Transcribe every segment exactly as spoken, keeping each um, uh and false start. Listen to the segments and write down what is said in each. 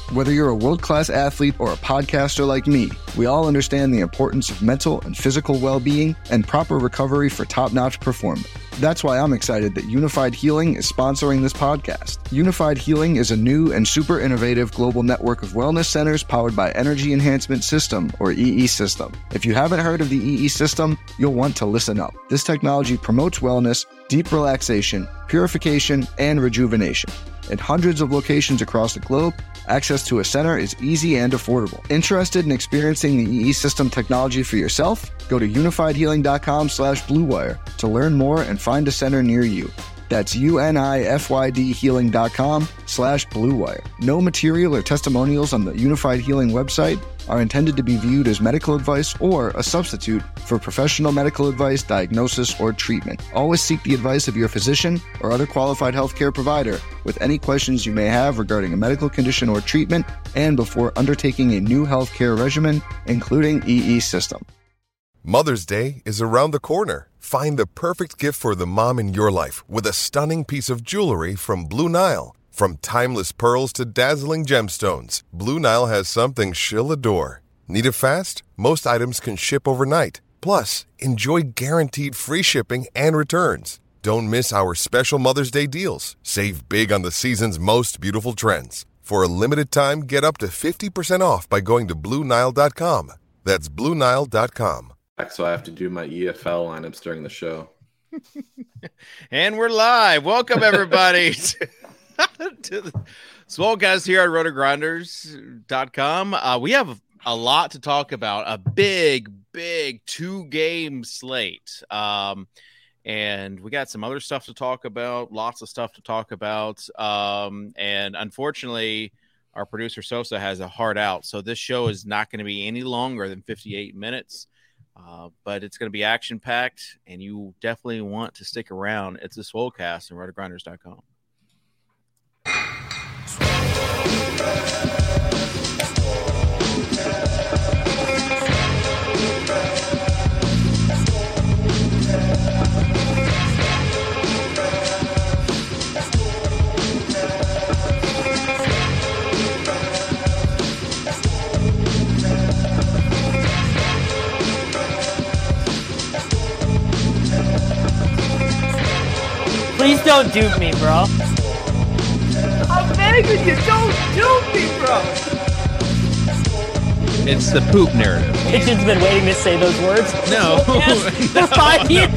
Whether you're a world-class athlete or a podcaster like me, we all understand the importance of mental and physical well-being and proper recovery for top-notch performance. That's why I'm excited that Unified Healing is sponsoring this podcast. Unified Healing is a new and super innovative global network of wellness centers powered by Energy Enhancement System, or E E System. If you haven't heard of the E E System, you'll want to listen up. This technology promotes wellness, deep relaxation, purification, and rejuvenation. In hundreds of locations across the globe, access to a center is easy and affordable. Interested in experiencing the E E System technology for yourself? Go to unifiedhealing.com slash bluewire to learn more and find a center near you. That's U-N-I-F-Y-D healing.com slash bluewire. No material or testimonials on the Unified Healing website are intended to be viewed as medical advice or a substitute for professional medical advice, diagnosis, or treatment. Always seek the advice of your physician or other qualified healthcare provider with any questions you may have regarding a medical condition or treatment and before undertaking a new healthcare regimen, including E E System. Mother's Day is around the corner. Find the perfect gift for the mom in your life with a stunning piece of jewelry from Blue Nile. From timeless pearls to dazzling gemstones, Blue Nile has something she'll adore. Need it fast? Most items can ship overnight. Plus, enjoy guaranteed free shipping and returns. Don't miss our special Mother's Day deals. Save big on the season's most beautiful trends. For a limited time, get up to fifty percent off by going to Blue Nile dot com. That's Blue Nile dot com. So I have to do my E F L lineups during the show. And we're live. Welcome, everybody, to, to the Swolecast here at roto grinders dot com. Uh, we have a lot to talk about, a big, big two-game slate. Um, and we got some other stuff to talk about, lots of stuff to talk about. Um, and unfortunately, our producer Sosa has a hard out. So this show is not going to be any longer than fifty-eight minutes. Uh, but it's going to be action-packed, and you definitely want to stick around. It's the Swolecast on roto grinders dot com. Please don't dupe me, bro. I'm begging you, don't dupe me, bro. It's the poop narrative. Kitchen's been waiting to say those words. No. For five years.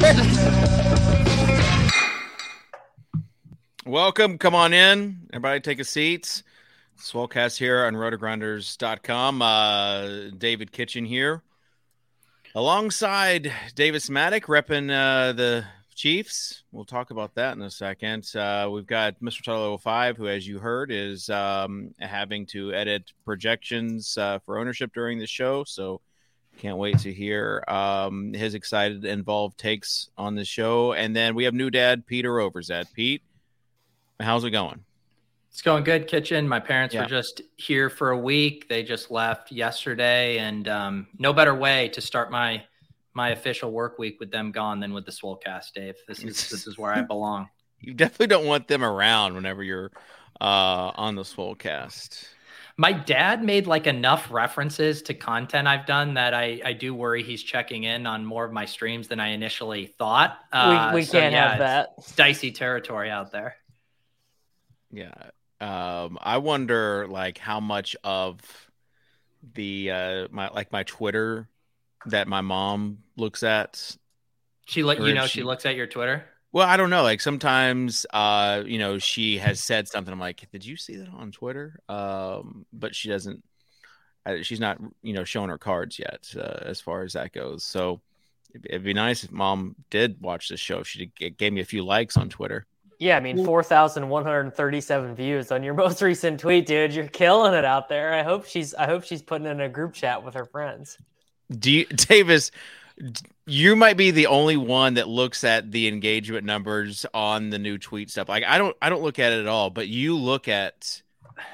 Welcome. Come on in. Everybody take a seat. Swolecast here on roto grinders dot com. Uh, David Kitchen here. Alongside Davis Maddock, repping uh, the Chiefs. We'll talk about that in a second. Uh, we've got Mister Tyler oh five, who, as you heard, is um, having to edit projections uh, for ownership during the show. So can't wait to hear um, his excited, involved takes on the show. And then we have new dad, Peter Overzet. Pete, how's it going? It's going good, Kitchen. My parents Yeah. were just here for a week. They just left yesterday, and um, no better way to start my my official work week with them gone than with the Swolecast, Dave. This is this is where I belong. You definitely don't want them around whenever you're uh, on the Swolecast. My dad made like enough references to content I've done that I, I do worry he's checking in on more of my streams than I initially thought. Uh, we we so can't yeah, have that. It's, it's dicey territory out there. Yeah. Um, I wonder like how much of the uh, my like my Twitter that my mom looks at. She let Or you if know she- she looks at your Twitter. Well, I don't know. Like sometimes, uh, you know, she has said something. I'm like, did you see that on Twitter? Um, but she doesn't. Uh, she's not, you know, showing her cards yet uh, as far as that goes. So it'd, it'd be nice if mom did watch this show. She did, g- gave me a few likes on Twitter. Yeah, I mean, four thousand one hundred thirty-seven views on your most recent tweet, dude. You're killing it out there. I hope she's. I hope she's putting in a group chat with her friends. Do you, Davis? You might be the only one that looks at the engagement numbers on the new tweet stuff. Like I don't, I don't look at it at all. But you look at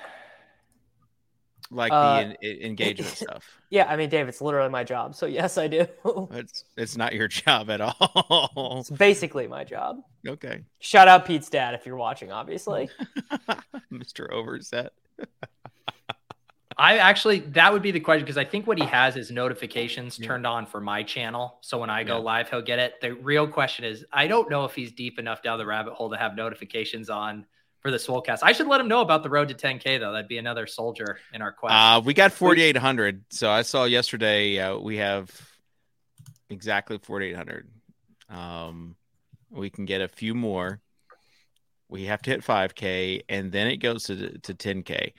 like Uh, the en- engagement stuff. Yeah, I mean, Dave, it's literally my job. So yes, I do. It's it's not your job at all. It's basically my job. Okay, Shout out Pete's dad if you're watching, obviously. Mister Overset. I actually, that would be the question, because I think what he has is notifications turned on for my channel. So when I go Yeah. live, he'll get it. The real question is, I don't know if he's deep enough down the rabbit hole to have notifications on for the Swolecast. I should let him know about the road to ten K, though. That'd be another soldier in our quest. Uh, we got forty-eight hundred. So I saw yesterday uh, we have exactly forty-eight hundred. Um, we can get a few more. We have to hit five K, and then it goes to, to ten K.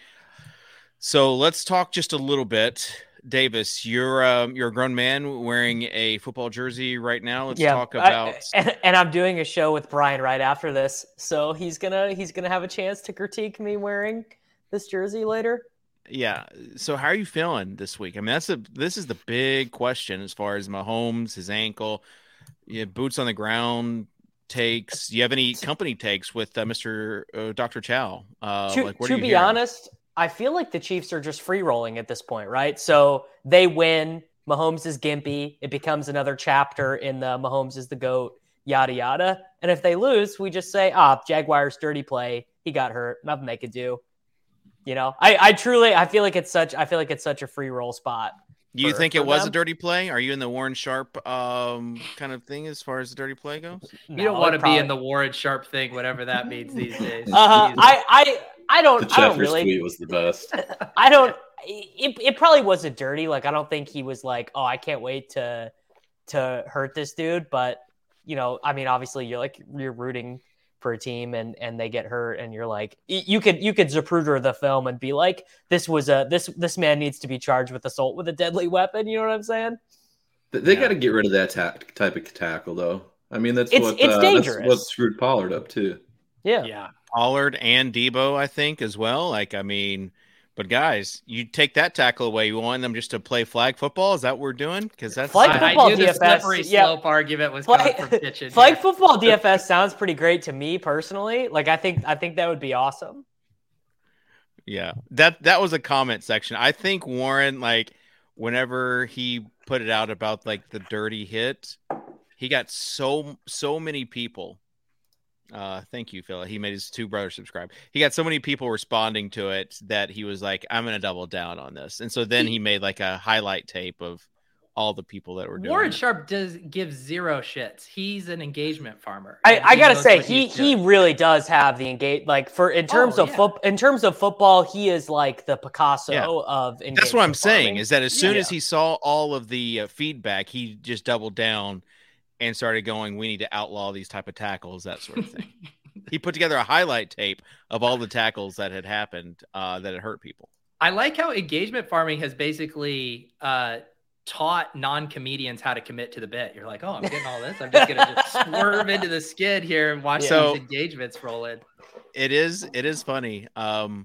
So let's talk just a little bit. Davis, you're um, you're a grown man wearing a football jersey right now. Let's yeah, talk about. I, and, and I'm doing a show with Brian right after this, so he's gonna he's gonna have a chance to critique me wearing this jersey later. Yeah. So how are you feeling this week? I mean, that's a this is the big question as far as Mahomes, his ankle, you have boots on the ground takes. Do you have any company takes with uh, Mister Uh, Doctor Chow? Uh, to like, what to are you be hearing? honest, I feel like the Chiefs are just free rolling at this point, right? So they win. Mahomes is gimpy. It becomes another chapter in the Mahomes is the GOAT, yada, yada. And if they lose, we just say, ah, Jaguars dirty play. He got hurt. Nothing they could do. You know, I, I truly, I feel like it's such, I feel like it's such a free roll spot. You for- think for it was them. a dirty play? Are you in the Warren Sharp um, kind of thing as far as the dirty play goes? you No, don't want to it be in probably- the Warren Sharp thing, whatever that means these days. Uh, Jeez. I, I, I don't, The I don't Jeffers really, tweet was the best. I don't. It, it probably wasn't dirty. Like I don't think he was like, oh, I can't wait to to hurt this dude. But you know, I mean, obviously, you're like you're rooting for a team, and and they get hurt, and you're like, you could you could Zapruder the film and be like, this was a this this man needs to be charged with assault with a deadly weapon. You know what I'm saying? They, they Yeah. got to get rid of that ta- type of tackle, though. I mean, that's It's- what it's uh, dangerous. That's what screwed Pollard up too. Yeah. yeah. Pollard and Debo, I think, as well. Like, I mean, but guys, you take that tackle away. You want them just to play flag football? Is that what we're doing? Because that's Flag I, football I knew the D F S, slippery yeah. slope argument was Flag, coming from Kitchen. flag here. football D F S sounds pretty great to me personally. Like I think I think that would be awesome. Yeah, that that was a comment section. I think Warren, like, whenever he put it out about like the dirty hit, he got so so many people. Uh, thank you, Phil. He made his two brothers subscribe. He got so many people responding to it that he was like, "I'm gonna double down on this." And so then he made like a highlight tape of all the people that were doing Warren it. Sharp does give zero shits. He's an engagement farmer. I, and I he gotta knows say what he he's he doing. really does have the engage like for in terms Oh, of yeah. foot in terms of football he is like the Picasso Yeah. of That's what I'm engagement saying farming. is that as soon Yeah. as he saw all of the uh, feedback, he just doubled down and started going, "We need to outlaw these type of tackles," that sort of thing. He put together a highlight tape of all the tackles that had happened uh, that had hurt people. I like how engagement farming has basically uh, taught non-comedians how to commit to the bit. You're like, oh, I'm getting all this. I'm just gonna just swerve into the skid here and watch So- these engagements roll in. It is it is funny. Um,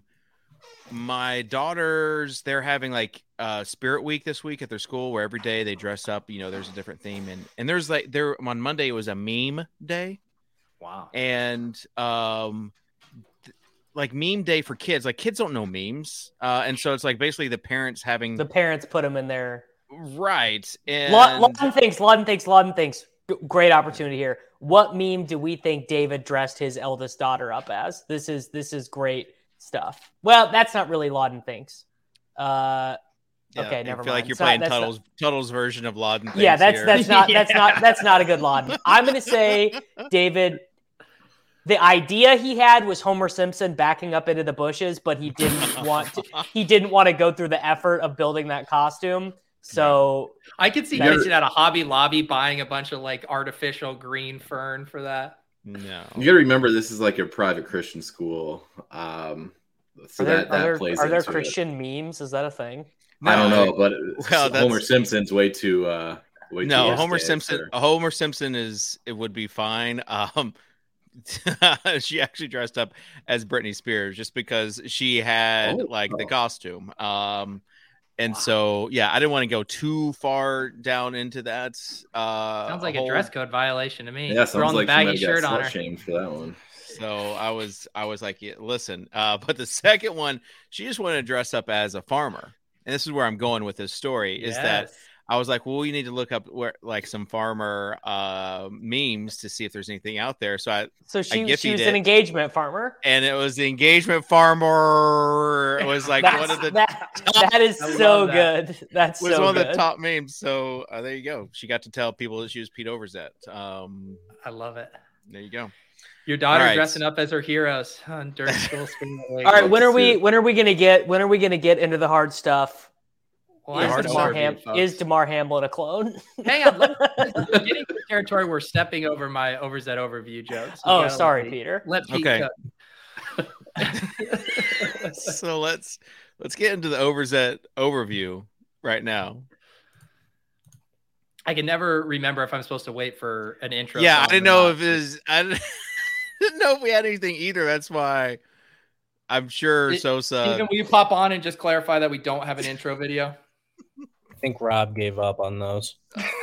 my daughters, they're having like uh, Spirit Week this week at their school, where every day they dress up. You know, there's a different theme, and and there's like there on Monday it was a meme day. Wow. And um th- like meme day for kids, like kids don't know memes, uh and so it's like basically the parents having The parents put him in there. right and Law- Lawton thinks, Lawton thinks, Lawton thinks. G- Great opportunity here. What meme do we think David dressed his eldest daughter up as? This is this is great stuff. Well, that's not really Lawton thinks. Uh, yeah, okay, I never feel mind. like you're It's not- playing that's not- Tuttle's Tuttle's version of Lauden. yeah, things that's here. that's not that's Yeah. not that's not a good Lawton. I'm gonna say David. The idea he had was Homer Simpson backing up into the bushes, but he didn't want to, he didn't want to go through the effort of building that costume. So I could see You're- Kitchen at a Hobby Lobby buying a bunch of like artificial green fern for that. No. You got to remember, this is like a private Christian school, um, so are there, that that are there, plays are there into it. Christian memes? Is that a thing? I don't No. know, but Well, that's- Homer Simpson's way too. Uh, way No, too Homer risque Simpson. for- Homer Simpson is it would be fine. Um, she actually dressed up as Britney Spears just because she had Oh, like the oh. costume. Um, and Wow. so yeah, I didn't want to go too far down into that. Uh, Sounds like whole- a dress code violation to me. Yeah, Throwing sounds like the she baggy might have shirt got on her. slut shamed for that one. So I was, I was like, yeah, listen. Uh, but the second one, she just wanted to dress up as a farmer, and this is where I'm going with this story. Is that Yes. I was like, well, we need to look up where like some farmer uh, memes to see if there's anything out there. So I So she, I she was it, an engagement farmer, and it was the engagement farmer. It was like one of the that, that is so that. good. That's was so one good. of the top memes. So uh, there you go. She got to tell people that she was Pete Overzet. Um, I love it. There you go. Your daughter right. dressing up as her heroes uh, during school. All right, when are we? When are we gonna get? When are we gonna get into the hard stuff? Well, is, DeMar Ham- is DeMar Hamlin a clone? Hang on, let, we're getting to the territory. We're stepping over my Overzet overview jokes. Oh, sorry, let Peter. Let Pete okay. So let's let's get into the Overzet overview right now. I can never remember if I'm supposed to wait for an intro. Yeah, I didn't know if it was. I didn't, didn't know if we had anything either. That's why I'm sure it, Sosa. Steven, will you pop on and just clarify that we don't have an intro video? I think Rob gave up on those.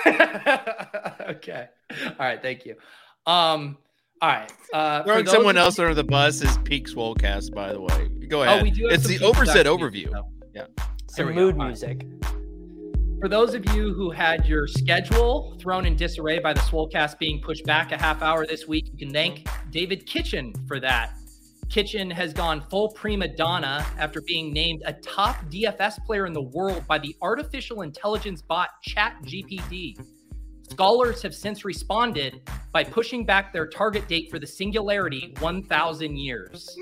Okay. All right. Thank you. Um. All right. Uh, Throwing someone else under the bus is Peak Swolecast, by the way. Go ahead. Oh, we do. It's the Overzet overview. Music, yeah. Some mood go. music. For those of you who had your schedule thrown in disarray by the Swolecast being pushed back a half hour this week, you can thank David Kitchen for that. Kitchen has gone full prima donna after being named a top D F S player in the world by the artificial intelligence bot ChatGPT. Scholars have since responded by pushing back their target date for the singularity one thousand years.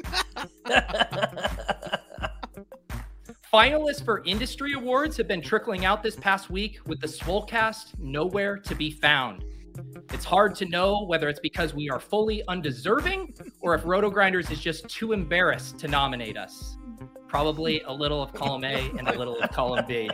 Finalists for industry awards have been trickling out this past week, with the Swolecast nowhere to be found. It's hard to know whether it's because we are fully undeserving or if Roto Grinders is just too embarrassed to nominate us. Probably a little of column A and a little of column B.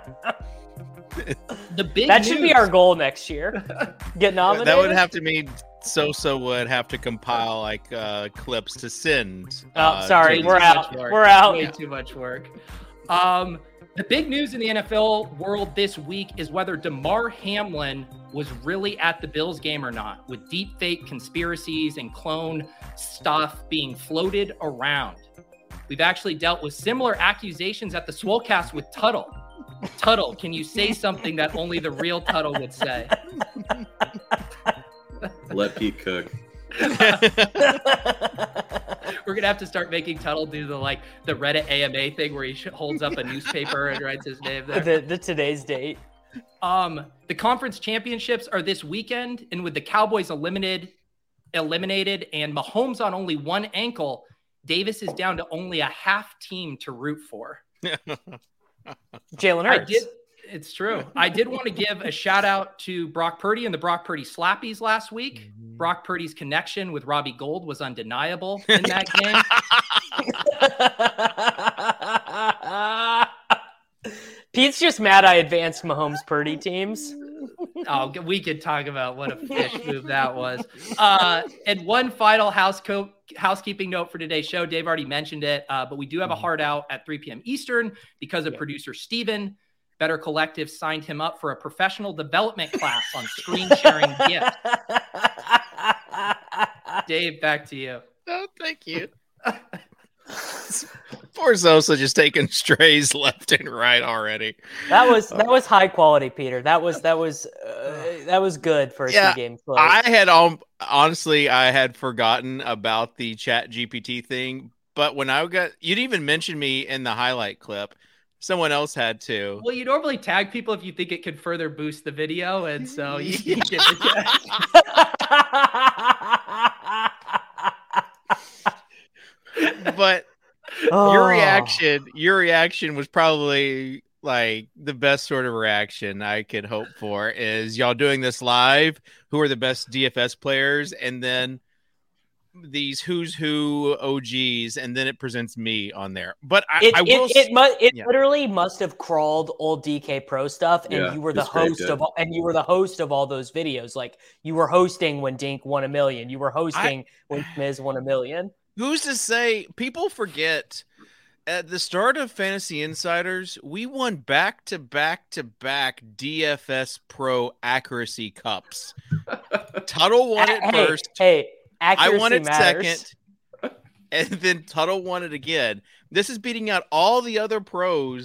The big that news, should be our goal next year. Get nominated. That would have to mean Sosa would have to compile like uh, clips to send. Oh, uh, sorry, we're out. We're out. Way too much work. Um, the big news in the N F L world this week is whether DeMar Hamlin was really at the Bills game or not, with deep fake conspiracies and clone stuff being floated around. We've actually dealt with similar accusations at the Swolecast with Tuttle. Tuttle, can you say something that only the real Tuttle would say? Let Pete cook. We're gonna have to start making Tuttle do the like the Reddit A M A thing where he holds up a newspaper and writes his name there. The, the today's date. Um, the conference championships are this weekend, and with the Cowboys eliminated, eliminated, and Mahomes on only one ankle, Davis is down to only a half team to root for. Jalen Hurts. I did. It's true. I did want to give a shout out to Brock Purdy and the Brock Purdy Slappies last week. Mm-hmm. Brock Purdy's connection with Robbie Gould was undeniable in that game. Pete's just mad I advanced Mahomes Purdy teams. Oh, we could talk about what a fish move that was. Uh, and one final house co- housekeeping note for today's show. Dave already mentioned it, uh, but we do have a hard out at three p.m. Eastern because of yeah. producer Steven. Better Collective signed him up for a professional development class on screen sharing GIF. Dave, back to you. Oh, thank you. Poor Sosa just taking strays left and right already. That was that was high quality, Peter. That was that was uh, that was good for a yeah, two game play. I had um, honestly I had forgotten about the Chat G P T thing, but when I got you didn't even mention me in the highlight clip. Someone else had to. Well, you normally tag people if you think it could further boost the video, and so you, you get the tag. But oh. your reaction, your reaction was probably like the best sort of reaction I could hope for. Is y'all doing this live? Who are the best D F S players? And then these who's who O Gs, and then it presents me on there. But I, it, I will. It, it, mu- it yeah. literally must have crawled old D K Pro stuff, and yeah, you were the host of, all, and you were the host of all those videos. Like you were hosting when Dink won a million. You were hosting I, when Miz won a million. Who's to say? People forget. At the start of Fantasy Insiders, we won back to back to back D F S Pro accuracy cups. Tuttle won it hey, first. Hey. Accuracy I won it matters. second, and then Tuttle won it again. This is beating out all the other pros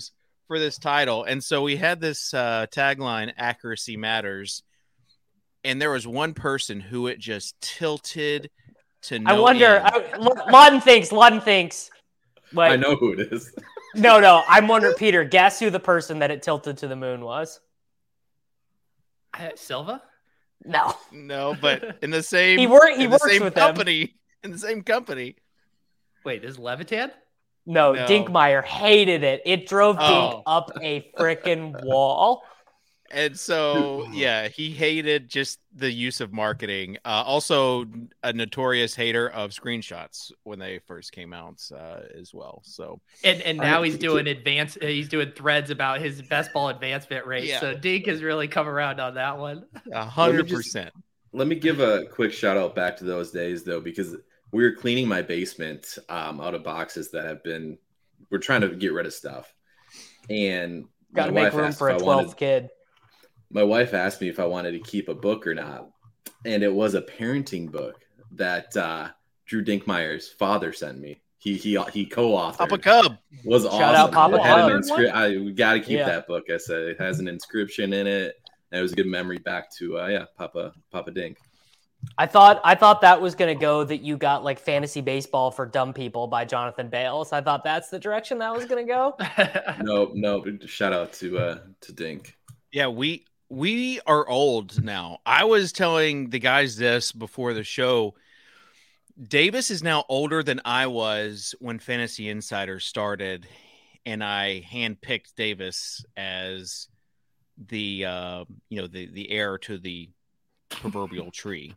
for this title. And so we had this uh, tagline, accuracy matters. And there was one person who it just tilted to no I wonder. end. I, Lawton thinks. Lawton thinks. Wait, I know who it is. No, no. I'm wondering, Peter, guess who the person that it tilted to the moon was? Uh, Silva? No. No, but in the same He work- he in the works same with them. company. In the same company. Wait, this is Levitan? No, No. Dinkmeyer hated it. It drove Oh. Dink up a freaking wall. And so, yeah, he hated just the use of marketing. Uh, also, a notorious hater of screenshots when they first came out uh, as well. So, And and now he's doing advance. uh, He's doing threads about his best ball advancement rate. Yeah. So Dink has really come around on that one. a hundred percent. Let me give a quick shout out back to those days though, because we were cleaning my basement um, out of boxes that have been. We're trying to get rid of stuff, and Got to my make wife room asked for if a I twelfth wanted- kid. My wife asked me if I wanted to keep a book or not, and it was a parenting book that uh, Drew Dinkmeyer's father sent me. He he he co-authored. Papa Cub. Was Shout awesome. out Papa It had an Cub. inscri- I, we got to keep Yeah. that book. I said it has an inscription in it, and it was a good memory back to uh, yeah, Papa Papa Dink. I thought I thought that was gonna go that you got like fantasy baseball for dumb people by Jonathan Bales. I thought that's the direction that was gonna go. No, no, shout out to uh to Dink. Yeah, we we are old now. I was telling the guys this before the show. Davis is now older than I was when Fantasy Insider started, and I handpicked Davis as the uh, you know the the heir to the proverbial tree.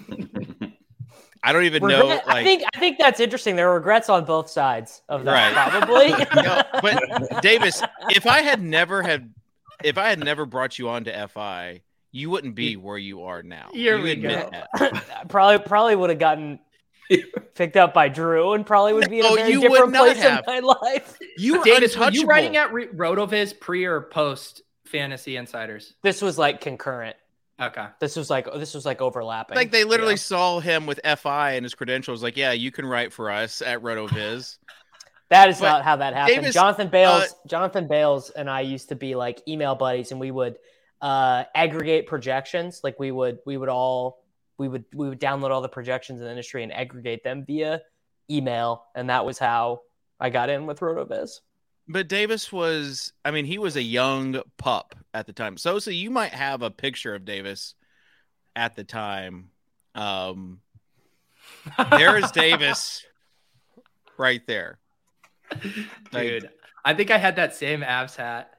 I don't even know. Regret- Like, I think I think that's interesting. There are regrets on both sides of that, Right. probably. no, but Davis, if I had never had, if I had never brought you on to F I, you wouldn't be where you are now. Here you we admit go. that. probably probably would have gotten picked up by Drew and probably would be in a No, very you would different not place have. in my life. You were Davis, were untouchable. you writing at Re- Rotoviz pre or post Fantasy Insiders? This was like concurrent. Okay. This was like this was like overlapping. Like they literally Yeah. saw him with F I and his credentials. Like, yeah, you can write for us at RotoViz. That is But not how that happened. Davis, Jonathan Bales, uh, Jonathan Bales, and I used to be like email buddies, and we would uh, aggregate projections. Like we would, we would all, we would, we would download all the projections in the industry and aggregate them via email, and that was how I got in with RotoViz. But Davis was, I mean, he was a young pup at the time. So, so you might have a picture of Davis at the time. Um, there is Davis right there. Dude, I think I had that same Avs hat.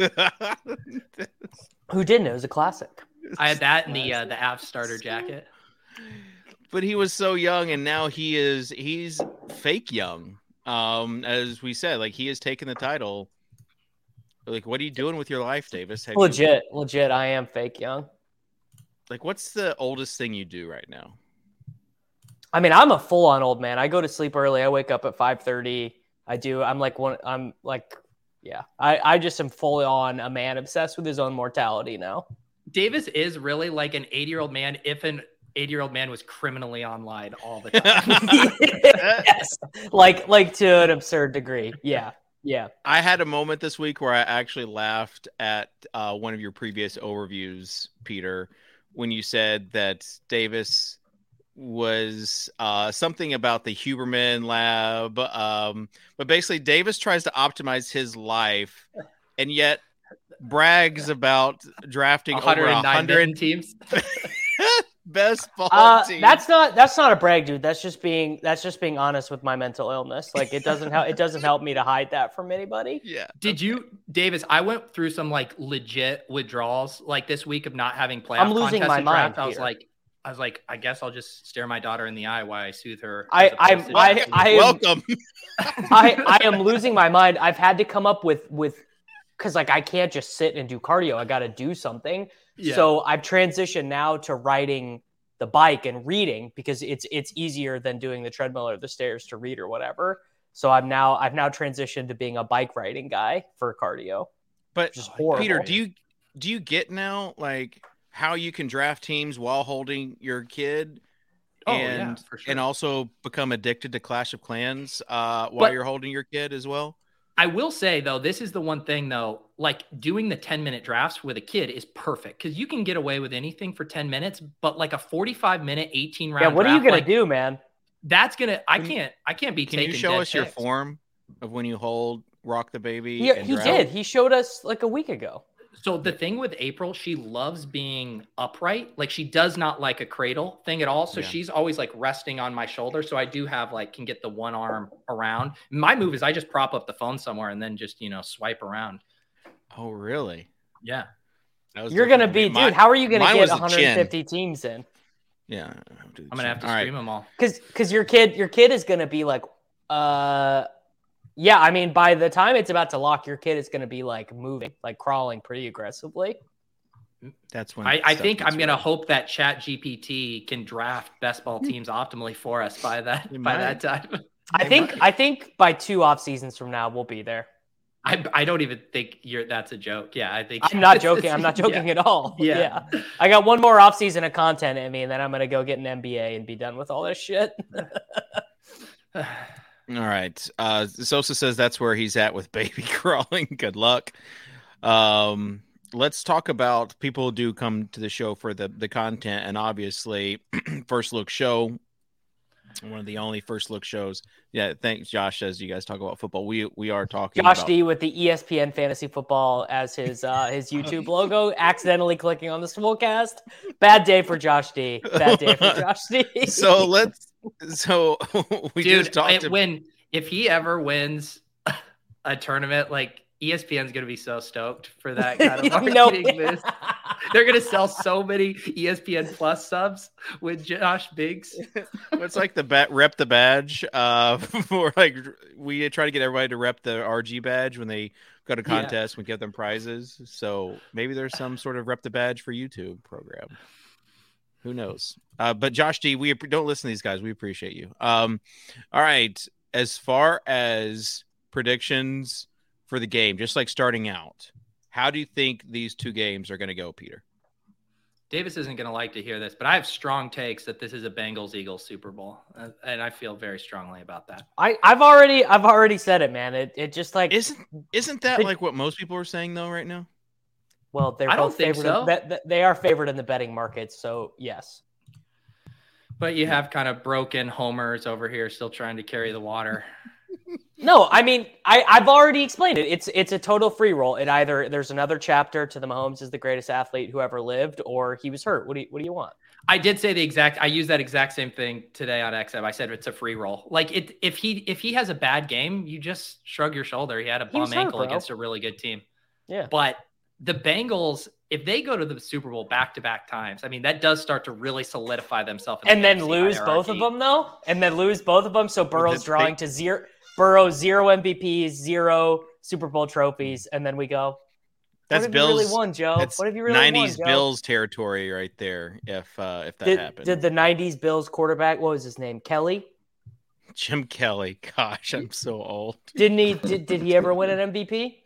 Who didn't? It was a classic. I had that in the uh, the Avs starter jacket. But he was so young, and now he is, he's fake young. Um, as we said, like he has taken the title. Like, what are you doing with your life, Davis? Have you- Legit, legit. I am fake young. like, what's the oldest thing you do right now? I mean, I'm a full-on old man. I go to sleep early. I wake up at five thirty. I do. I'm like one. I'm like, yeah. I I just am fully on a man obsessed with his own mortality now. Davis is really like an eighty-year-old man if an eighty-year-old man was criminally online all the time. Yes, like like to an absurd degree. Yeah, yeah. I had a moment this week where I actually laughed at uh, one of your previous overviews, Peter, when you said that Davis was uh, something about the Huberman lab. Um, but basically, Davis tries to optimize his life and yet brags about drafting over one hundred a nine hundred teams. best ball Uh, teams. that's not that's not a brag, dude. That's just being that's just being honest with my mental illness. Like it doesn't help. It doesn't help me to hide that from anybody. yeah. Did you, Davis? I went through some like legit withdrawals like this week of not having playoff I'm losing contests my and mind draft. I was here. like, I was like, I guess I'll just stare my daughter in the eye while I soothe her. I- as I'm- opposed to I- just- I am- Welcome. I I am losing my mind. I've had to come up with with because like I can't just sit and do cardio. I got to do something. Yeah. So I've transitioned now to riding the bike and reading because it's it's easier than doing the treadmill or the stairs to read or whatever. So I'm now I've now transitioned to being a bike riding guy for cardio. But Which is horrible. Peter, do you do you get now like how you can draft teams while holding your kid Oh, and yeah, for sure. and also become addicted to Clash of Clans uh, while But- you're holding your kid as well? I will say, though, this is the one thing, though, like doing the ten minute drafts with a kid is perfect because you can get away with anything for ten minutes, but like a forty-five minute, eighteen round. Yeah, what draft, are you going like, to do, man? That's going to, I can't, I can't be Can taking you show dead us your picks. form of when you hold Rock the Baby? He, and he draft? did. He showed us like a week ago. So the thing with April, she loves being upright. Like she does not like a cradle thing at all. So Yeah. she's always like resting on my shoulder. So I do have like, can get the one arm around. My move is I just prop up the phone somewhere and then just, you know, swipe around. Oh, really? Yeah. That was You're going to different be, for me. dude, how are you going to mine get was the one hundred fifty teams in? Yeah. I'm going to have to All right. stream them all. Because because your kid your kid is going to be like, uh, yeah, I mean, by the time it's about to lock, your kid is going to be like moving, like crawling pretty aggressively. That's when I, I stuff think gets I'm going to real. hope that Chat G P T can draft best ball teams optimally for us by that, It by might. that time. I think I think by two off seasons from now, we'll be there. I, I don't even think you're, that's a joke. Yeah. I think I'm not joking. I'm not joking Yeah. at all. Yeah. Yeah. I got one more off season of content in me, and then I'm going to go get an M B A and be done with all this shit. All right. Uh, Sosa says that's where he's at with baby crawling. Good luck. Um, let's talk about people who do come to the show for the, the content. And obviously, First Look Show, one of the only First Look shows. Yeah, thanks, Josh, as you guys talk about football. We we are talking Josh about... D with the E S P N Fantasy Football as his uh, his YouTube logo, accidentally clicking on the Swolecast. Bad day for Josh D. Bad day for Josh D. So let's... So we Dude, just talked it, to... when if he ever wins a tournament, like E S P N's gonna be so stoked for that kind of You know- marketing boost. They're gonna sell so many E S P N Plus subs with Josh Biggs. It's like the bat rep the badge. Uh, for like we try to get everybody to rep the R G badge when they go to Yeah. contests. We give them prizes. So maybe there's some sort of rep the badge for YouTube program. Who knows? Uh, but Josh D, we don't listen to these guys. We appreciate you. Um, all right. As far as predictions for the game, just like starting out, how do you think these two games are going to go, Peter? Davis isn't going to like to hear this, but I have strong takes that this is a Bengals-Eagles Super Bowl, uh, and I feel very strongly about that. I, I've already I've already said it, man. It it just like Isn't isn't that They- like what most people are saying though right now? well, they're I don't both think favored. so. In, that, that- they are favored in the betting markets, so yes. But you have kind of broken homers over here still trying to carry the water. No, I mean I I've already explained it. It's it's a total free roll. It either there's another chapter to the Mahomes is the greatest athlete who ever lived, or he was hurt. What do you, what do you want? I did say the exact. I used that exact same thing today on X M. I said it's a free roll. Like it, if he if he has a bad game, you just shrug your shoulder. He had a He was bum hurt, ankle bro. against a really good team. Yeah. But the Bengals, if they go to the Super Bowl back to back times, I mean that does start to really solidify themselves. in the And then A F C lose both of hierarchy. them though, and then lose both of them. So Burrow's they- drawing to zero. Burrow zero M V Ps, zero Super Bowl trophies, and then we go. That's what have Bills. you really won, Joe? That's What have you really nineties won, Joe? Bills territory right there. If uh, if that Did, happened, did the nineties Bills quarterback? What was his name? Kelly. Jim Kelly. Gosh, I'm so old. Didn't he? Did, did he ever win an M V P?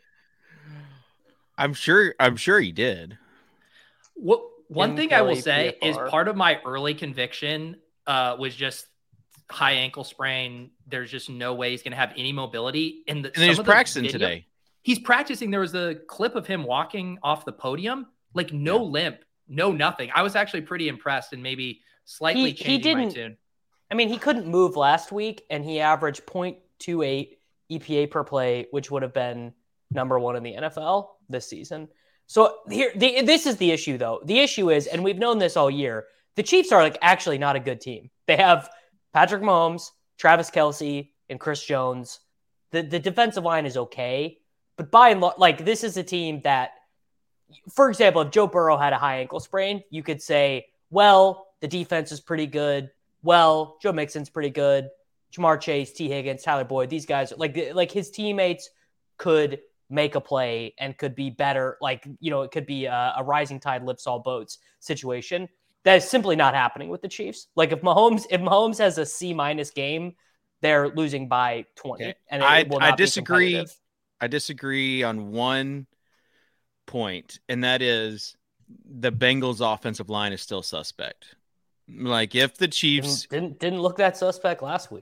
I'm sure. I'm sure he did. What one Jim thing I will Kelly, say P F is R. part of my early conviction uh, was just high ankle sprain. There's just no way he's going to have any mobility. And, the, And he's some of the practicing video- today. He's practicing. There was a clip of him walking off the podium, like no Yeah. limp, no nothing. I was actually pretty impressed and maybe slightly He- he changing my didn't- tune. I mean, he couldn't move last week, and he averaged point two eight E P A per play, which would have been number one in the N F L this season. So here, the, this is the issue, though. The issue is, and we've known this all year, the Chiefs are like actually not a good team. They have Patrick Mahomes, Travis Kelce, and Chris Jones. The the defensive line is okay, but by and large, like this is a team that, for example, if Joe Burrow had a high ankle sprain, you could say, well, the defense is pretty good. Well, Joe Mixon's pretty good. Jamar Chase, T. Higgins, Tyler Boyd, these guys, like like his teammates could make a play and could be better. Like, you know, it could be a, a rising tide lifts all boats situation. That is simply not happening with the Chiefs. Like if Mahomes, if Mahomes has a C minus game, they're losing by twenty. Okay. And it I- will I not be disagree. competitive. I disagree on one point, and that is the Bengals' offensive line is still suspect. Like if the Chiefs, Didn't, didn't didn't look that suspect last week.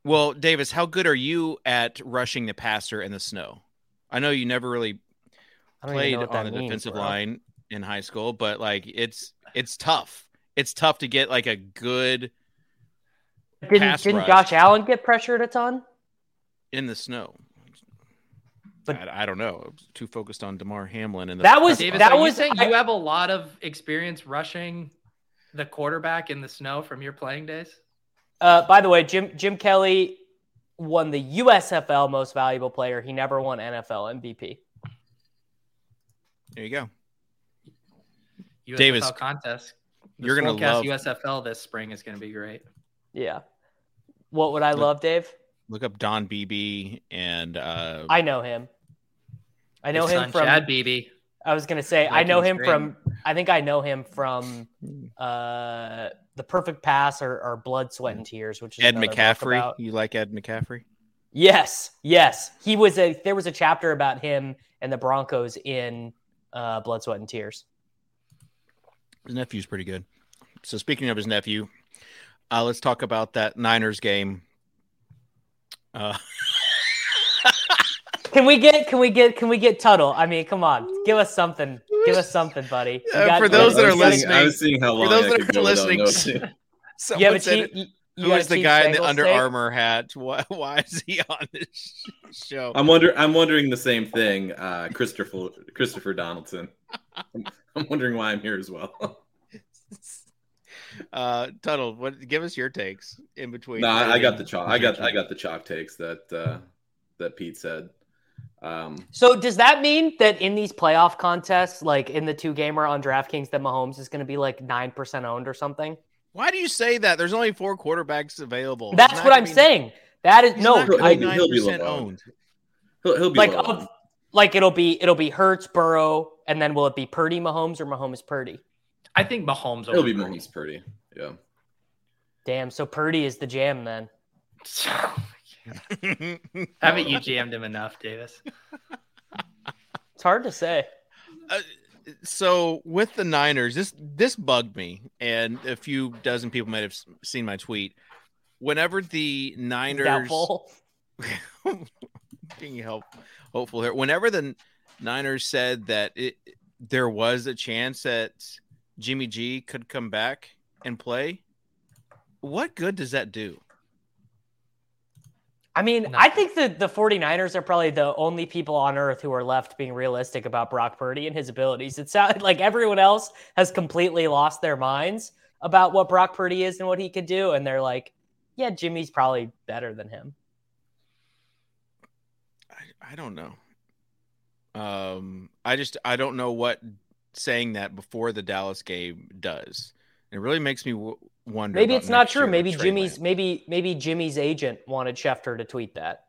Well, Davis, how good are you at rushing the passer in the snow? I know you never really I don't even played know what on that the means, defensive bro. line in high school, but like it's it's tough. It's tough to get like a good Didn't pass didn't rush Josh Allen get pressured a ton? in the snow. But- I, I don't know. I was too focused on DeMar Hamlin and the That was- press Davis, box. that are was- you saying I- you have a lot of experience rushing the quarterback in the snow from your playing days? Uh, by the way, Jim Jim Kelly won the U S F L Most Valuable Player. He never won N F L M V P. There you go. U S F L Davis, contest. The you're gonna Swolecast love- U S F L this spring is going to be great. Yeah. What would I Look- love, Dave? Look up Don Beebe and uh, I know him. I know His him son, from. Chad Beebe. I was gonna say I Like know he's him great. from. I think I know him from uh, The Perfect Pass or, or Blood, Sweat, and Tears, which is Ed another book McCaffrey. about- You like Ed McCaffrey? Yes, yes. He was a. There was a chapter about him and the Broncos in uh, Blood, Sweat, and Tears. His nephew's pretty good. So speaking of his nephew, uh, let's talk about that Niners game. Uh, Can we get? Can we get? Can we get Tuttle? I mean, come on, give us something. Give us something, buddy. You Uh, for those you that I are was gotta- seeing- listening- I was seeing how for long those I that could are go without listening, noticing. someone Yeah, but said you, it. you, you Who got is a the cheap guy in the Bengals Under take? Armour hat? Why, why is he on this show? I'm wonder. I'm wondering the same thing. Uh, Christopher Christopher Donaldson. I'm, I'm wondering why I'm here as well. Uh, Tuttle, what? Give us your takes in between. No, I, I got the Raven chalk. I got I projection. got the chalk takes that uh, that Pete said. Um, So does that mean that in these playoff contests, like in the two gamer on DraftKings, that Mahomes is going to be like nine percent owned or something? Why do you say that? There's only four quarterbacks available. That's He's not what gonna I'm be- saying. That is He's no, not gonna I, be he'll be nine percent low. owned. he'll he'll be like low of, on. like it'll be it'll be Hurts, Burrow, and then will it be Purdy, Mahomes, or Mahomes, Purdy? I think Mahomes He'll over be Purdy. Mahomes Purdy. Yeah. Damn, so Purdy is the jam then. Haven't you jammed him enough, Davis? It's hard to say. Uh, so with the Niners, this this bugged me, and a few dozen people might have s- seen my tweet. Whenever the Niners Doubtful. being help, hopeful here. Whenever the Niners said that it, there was a chance that Jimmy G could come back and play, what good does that do? I mean, Nothing. I think that the 49ers are probably the only people on earth who are left being realistic about Brock Purdy and his abilities. It sounds like everyone else has completely lost their minds about what Brock Purdy is and what he could do. And they're like, yeah, Jimmy's probably better than him. I, I don't know. Um, I just I don't know what saying that before the Dallas game does. It really makes me w- wonder. Maybe about it's not next true. year with Maybe Trey Jimmy's Lance. maybe maybe Jimmy's agent wanted Schefter to tweet that.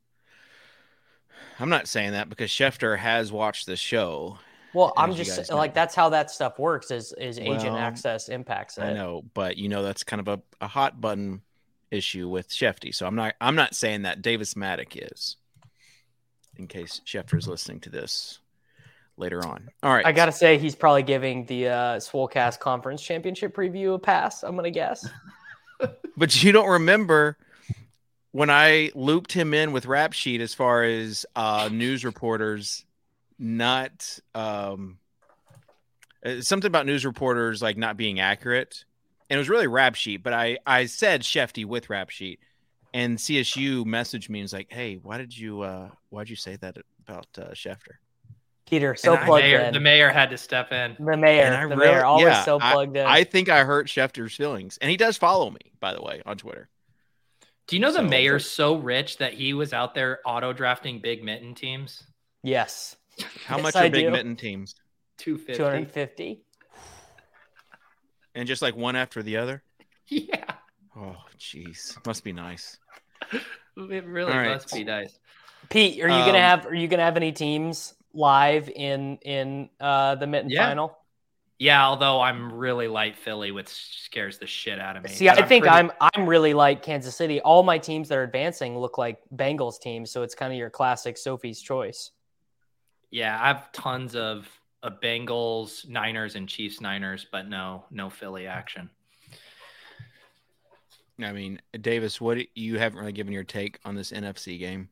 I'm not saying that because Schefter has watched the show. Well, I'm As you just guys like know. that's how that stuff works. Is is agent Well, access impacts it? I know, but you know that's kind of a, a hot button issue with Shefty. So I'm not I'm not saying that Davis Maddock is. In case Schefter is listening to this later on. All right. I gotta say he's probably giving the uh, Swolecast Conference Championship preview a pass. I'm gonna guess. But you don't remember when I looped him in with Rap Sheet as far as uh, news reporters not um, uh, something about news reporters like not being accurate, and it was really Rap Sheet. But I I said Shefty with Rap Sheet, and C S U messaged me and was like, "Hey, why did you uh, why did you say that about uh, Schefter?" Peter, so And I- plugged Mayor, in. the mayor had to step in. The mayor, And I the really- mayor, always yeah, so I- plugged in. I think I hurt Schefter's feelings, and he does follow me, by the way, on Twitter. Do you know the So- mayor's so rich that he was out there auto drafting big mitten teams? yes, How Yes, much I are Big do. Mitten teams? two fifty. two hundred fifty. And just like one after the other? Yeah. Oh, jeez. Must be nice. It really All right. must be nice. Pete, are you Um, gonna have? Are you gonna have any teams live in in uh, the mitten Yeah. final? Yeah, although I'm really light Philly, which scares the shit out of me. See, But I think pretty- I'm I'm really like Kansas City. All my teams that are advancing look like Bengals teams, so it's kind of your classic Sophie's choice. Yeah, I have tons of, of Bengals, Niners, and Chiefs Niners, but no, no Philly action. I mean, Davis, what you haven't really given your take on this N F C game.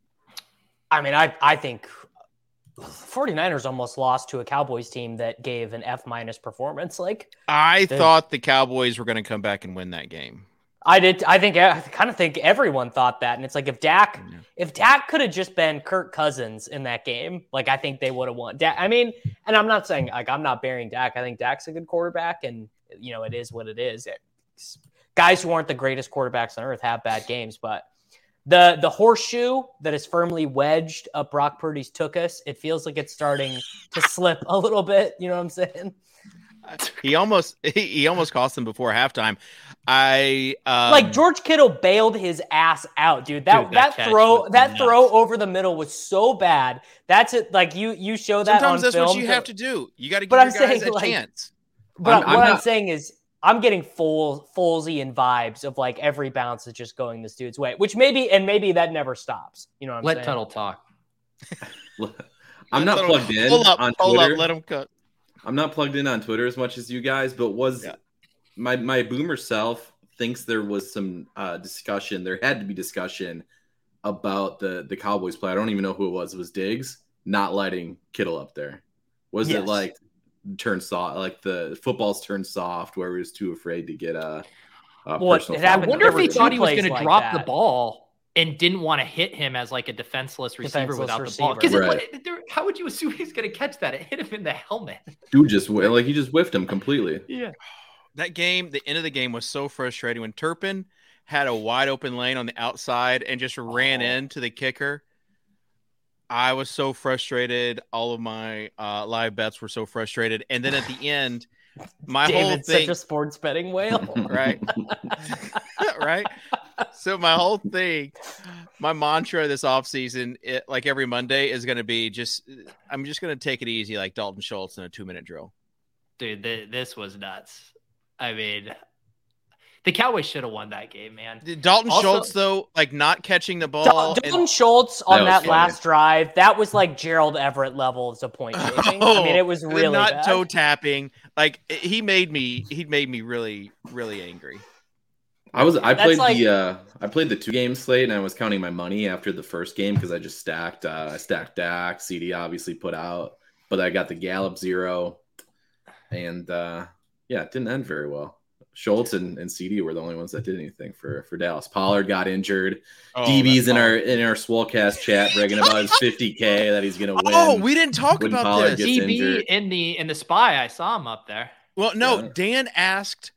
I mean, I I think 49ers almost lost to a Cowboys team that gave an F minus performance. Like I the, thought the Cowboys were going to come back and win that game. I did. I think I kind of think everyone thought that, and it's like if Dak, Yeah. if Dak could have just been Kirk Cousins in that game, like I think they would have won. Dak, I mean, and I'm not saying like I'm not burying Dak. I think Dak's a good quarterback, and you know it is what it is. It's, guys who aren't the greatest quarterbacks on earth have bad games, but the the horseshoe that is firmly wedged up Brock Purdy's took us, it feels like it's starting to slip a little bit. You know what I'm saying? He almost he, he almost cost them before halftime. I um, like George Kittle bailed his ass out, dude. That Dude, that that, catch throw was that nuts. throw over the middle was so bad. That's it. Like you you show that Sometimes on that's film, what you have to do. You got to give But your I'm guys saying, a like- chance. But I'm- what I'm I'm, not- saying is, I'm getting full Folesian vibes of like every bounce is just going this dude's way, which maybe and maybe that never stops. You know what I'm Let saying? Tuttle talk. I'm not Let 'em- plugged in Pull up, on pull Twitter. up, let them cut. I'm not plugged in on Twitter as much as you guys, but was Yeah. my my boomer self thinks there was some uh, discussion. There had to be discussion about the the Cowboys play. I don't even know who it was. It was Diggs not letting Kittle up there. Was Yes. it like turn soft, like the football's turned soft, where he was too afraid to get a, a Well, personal it foul? I happened- wonder there if were he two thought he was plays going to like drop the that. ball and didn't want to hit him as like a defenseless receiver Defenseless without receiver. the ball. Right. Because how would you assume he's going to catch that? It hit him in the helmet. Dude just whi- like he just whiffed him completely. Yeah. That game, the end of the game was so frustrating when Turpin had a wide open lane on the outside and just ran Oh. into the kicker. I was so frustrated. All of my uh, live bets were so frustrated. And then at the end, my whole David's thing, such a sports betting whale. right? right? So my whole thing, my mantra this offseason, it, like every Monday, is going to be just, I'm just going to take it easy like Dalton Schultz in a two-minute drill. Dude, th- this was nuts. I mean, the Cowboys should have won that game, man. Dalton Also- Schultz, though, like not catching the ball. Dal- and- Dalton Schultz on That was that, funny. last drive, that was like Gerald Everett levels of point taking. I mean, it was Oh, really not bad. toe tapping. Like he made me, he made me really, really angry. I was I That's played like- the uh I played the two game slate and I was counting my money after the first game because I just stacked uh I stacked Dak, C D obviously put out, but I got the Gallup zero, and uh yeah, it didn't end very well. Schultz and, and C D were the only ones that did anything for for Dallas. Pollard got injured. Oh, D B's that in our Pollard. in our Swolecast chat bragging about his fifty K that he's gonna win. Oh, we didn't talk when about Pollard this. gets D B injured. in the in the spy, I saw him up there. Well, no, Yeah. Dan asked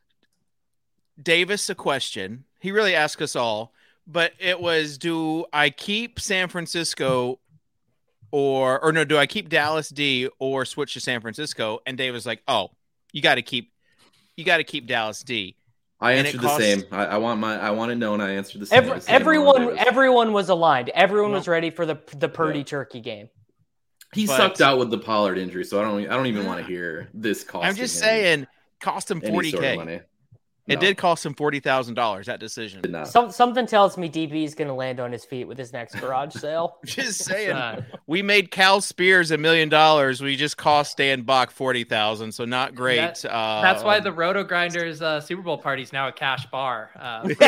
Davis a question. He really asked us all, but it was, do I keep San Francisco or or no, do I keep Dallas D or switch to San Francisco? And Dave was like, oh, you got to keep you got to keep Dallas D. I and it answered the costs- same. I, I want my I want it known. I answered the same. Every, I said Marlon everyone, Davis. everyone was aligned. Everyone Yeah. was ready for the the Purdy Yeah. Turkey game. He but- sucked out with the Pollard injury, so I don't I don't even want to hear this cost. I'm just saying, cost him forty K. money. It No, did cost him forty thousand dollars, that decision. did not. Some something tells me D B is going to land on his feet with his next garage sale. Just saying. Uh, We made Cal Spears a million dollars. We just cost Dan Bach forty thousand. So not great. That- uh, that's why the Roto Grinders uh, Super Bowl party is now a cash bar. Uh, for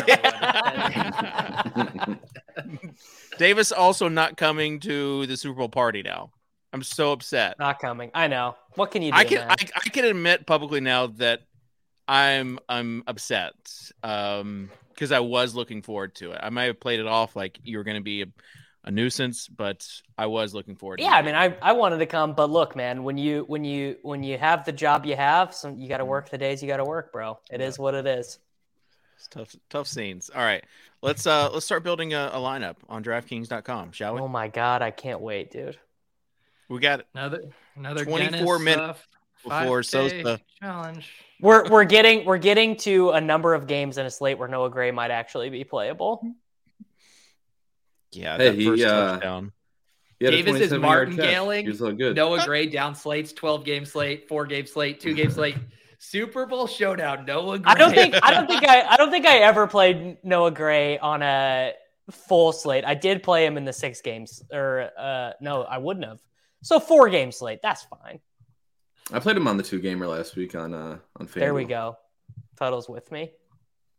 everyone. Davis also not coming to the Super Bowl party now. I'm so upset. Not coming. I know. What can you do? I can man? I, I can admit publicly now that I'm I'm upset um, because I was looking forward to it. I might have played it off like you were going to be a, a nuisance, but I was looking forward. Yeah, to I it. mean, I, I wanted to come, but look, man, when you when you when you have the job you have, some you got to work the days you got to work, bro. It is what it is. It's tough tough scenes. All right, let's uh let's start building a, a lineup on DraftKings dot com, shall we? Oh my god, I can't wait, dude. We got another another twenty-four Dennis, minutes uh, before five K Sosa. challenge. We're we're getting we're getting to a number of games in a slate where Noah Gray might actually be playable. Yeah, Hey, that he, first uh, touchdown. He had a Davis is twenty-seven-yard catch. martingaling. He was so good. Noah Gray down slates, twelve game slate, four game slate, two game slate. Super Bowl showdown. Noah Gray. I don't think I don't think I I don't think I ever played Noah Gray on a full slate. I did play him in the six games, or uh, no, I wouldn't have. So four game slate, that's fine. I played him on the two gamer last week on uh on FanDuel. There we go. Tuttle's with me.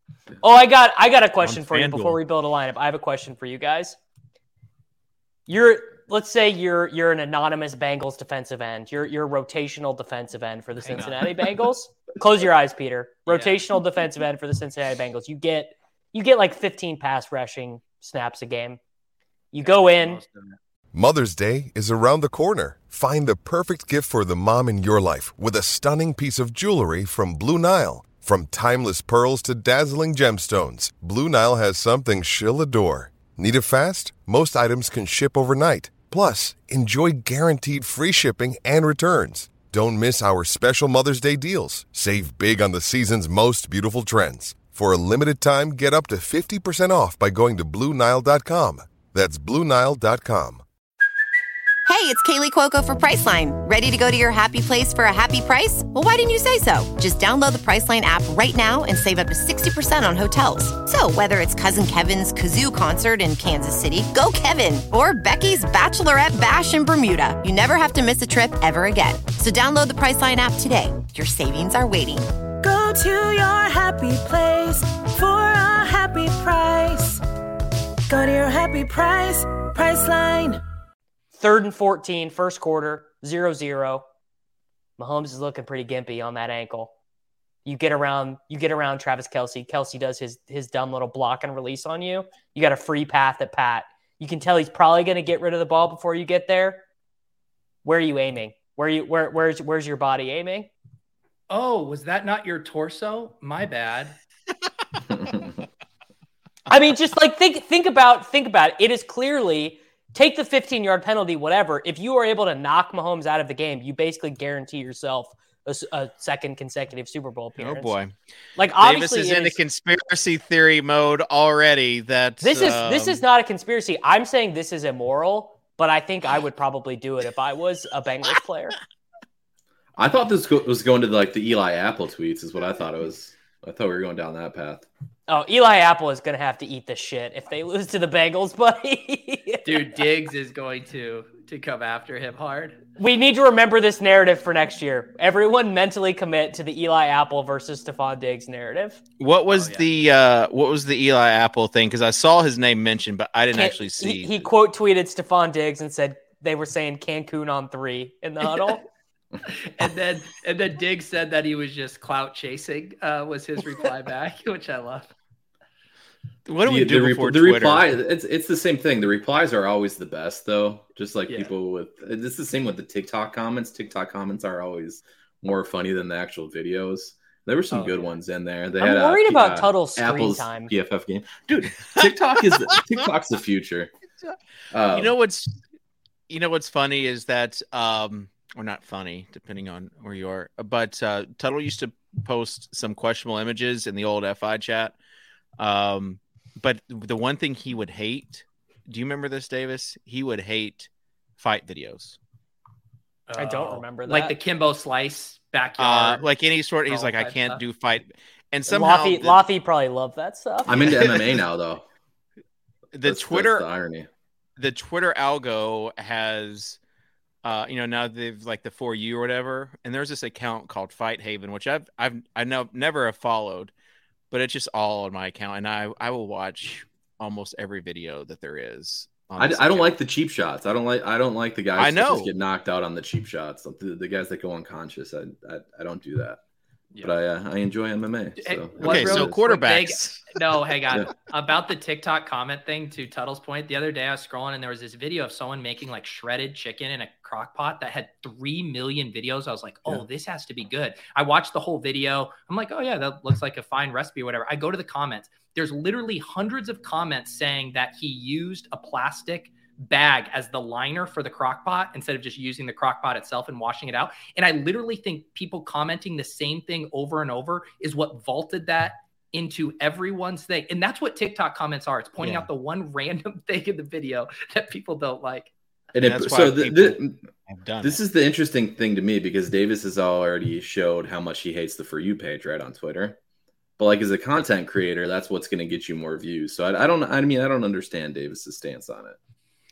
Oh, I got I got a question for you FanDuel. before we build a lineup. I have a question for you guys. You're let's say you're you're an anonymous Bengals defensive end. You're you're a rotational defensive end for the Hang Cincinnati Bengals. Close your eyes, Peter. Yeah. Rotational defensive end for the Cincinnati Bengals. You get you get like fifteen pass rushing snaps a game. You go in. Mother's Day is around the corner. Find the perfect gift for the mom in your life with a stunning piece of jewelry from Blue Nile. From timeless pearls to dazzling gemstones, Blue Nile has something she'll adore. Need it fast? Most items can ship overnight. Plus, enjoy guaranteed free shipping and returns. Don't miss our special Mother's Day deals. Save big on the season's most beautiful trends. For a limited time, get up to fifty percent off by going to Blue Nile dot com. That's Blue Nile dot com. Hey, it's Kaylee Cuoco for Priceline. Ready to go to your happy place for a happy price? Well, why didn't you say so? Just download the Priceline app right now and save up to sixty percent on hotels. So whether it's Cousin Kevin's Kazoo Concert in Kansas City, go Kevin, or Becky's Bachelorette Bash in Bermuda, you never have to miss a trip ever again. So download the Priceline app today. Your savings are waiting. Go to your happy place for a happy price. Go to your happy price, Priceline. Third and fourteen, first quarter, zero zero. Mahomes is looking pretty gimpy on that ankle. You get around, you get around Travis Kelce. Kelce does his his dumb little block and release on you. You got a free path at Pat. You can tell he's probably going to get rid of the ball before you get there. Where are you aiming? Where are you where where's where's your body aiming? Oh, was that not your torso? My bad. I mean, just like think think about think about it. It is clearly take the fifteen-yard penalty, whatever. If you are able to knock Mahomes out of the game, you basically guarantee yourself a, a second consecutive Super Bowl appearance. Oh boy, like Davis obviously is it into is, conspiracy theory mode already. That this is um, this is not a conspiracy. I'm saying this is immoral, but I think I would probably do it if I was a Bengals player. I thought this go- was going to like the Eli Apple tweets. Is what I thought it was. I thought we were going down that path. Oh, Eli Apple is going to have to eat the shit if they lose to the Bengals, buddy. Dude, Diggs is going to to come after him hard. We need to remember this narrative for next year. Everyone mentally commit to the Eli Apple versus Stephon Diggs narrative. What was Oh, yeah. the uh, what was the Eli Apple thing? Because I saw his name mentioned, but I didn't Can't- actually see. He, he quote tweeted Stephon Diggs and said they were saying Cancun on three in the huddle. And then and then Diggs said that he was just clout chasing, uh, was his reply back, which I love. What do we the, do the, before the Twitter? reply? It's it's the same thing. The replies are always the best, though. Just like Yeah. people with it's the same with the TikTok comments. TikTok comments are always more funny than the actual videos. There were some Oh, good yeah. ones in there. They I'm had, worried uh, about uh, Tuttle's screen Apple's time. P F F game, dude. TikTok is the, TikTok's the future. Uh, You know what's you know what's funny is that um or not funny depending on where you are, but uh Tuttle used to post some questionable images in the old F I chat. Um but the one thing he would hate, do you remember this, Davis? He would hate fight videos. I don't Oh, remember Like that. the Kimbo Slice Uh backyard. like any sort he's Oh, like I type can't stuff. do fight and somehow Lothy, the, Lothy probably loved that stuff. I'm into M M A now, though. the That's- Twitter that's the irony. the Twitter algo has, uh, you know, now they've like the For You or whatever, and there's this account called Fight Haven, which I've I've I know never have followed, but it's just all on my account, and I I will watch almost every video that there is. on I, this I don't account. like the cheap shots. I don't like I don't like the guys I that know. just get knocked out on the cheap shots. The, the guys that go unconscious. I, I I don't do that. Yeah. But I uh, I enjoy M M A. Hey, So one Okay, real so quick quarterbacks. thing- No, hang on. Yeah. About the TikTok comment thing, to Tuttle's point, the other day I was scrolling and there was this video of someone making like shredded chicken in a crock pot that had three million videos. I was like, oh, Yeah. this has to be good. I watched the whole video. I'm like, oh, yeah, that looks like a fine recipe or whatever. I go to the comments. There's literally hundreds of comments saying that he used a plastic bag as the liner for the crock pot instead of just using the crock pot itself and washing it out. And I literally think people commenting the same thing over and over is what vaulted that into everyone's thing. And that's what TikTok comments are. It's pointing Yeah. out the one random thing in the video that people don't like. and it, That's so why the, people the, I've done this it. is the interesting thing to me because Davis has already showed how much he hates the For You page right on Twitter. But like as a content creator, that's what's going to get you more views. So I, I don't I mean I don't understand Davis's stance on it.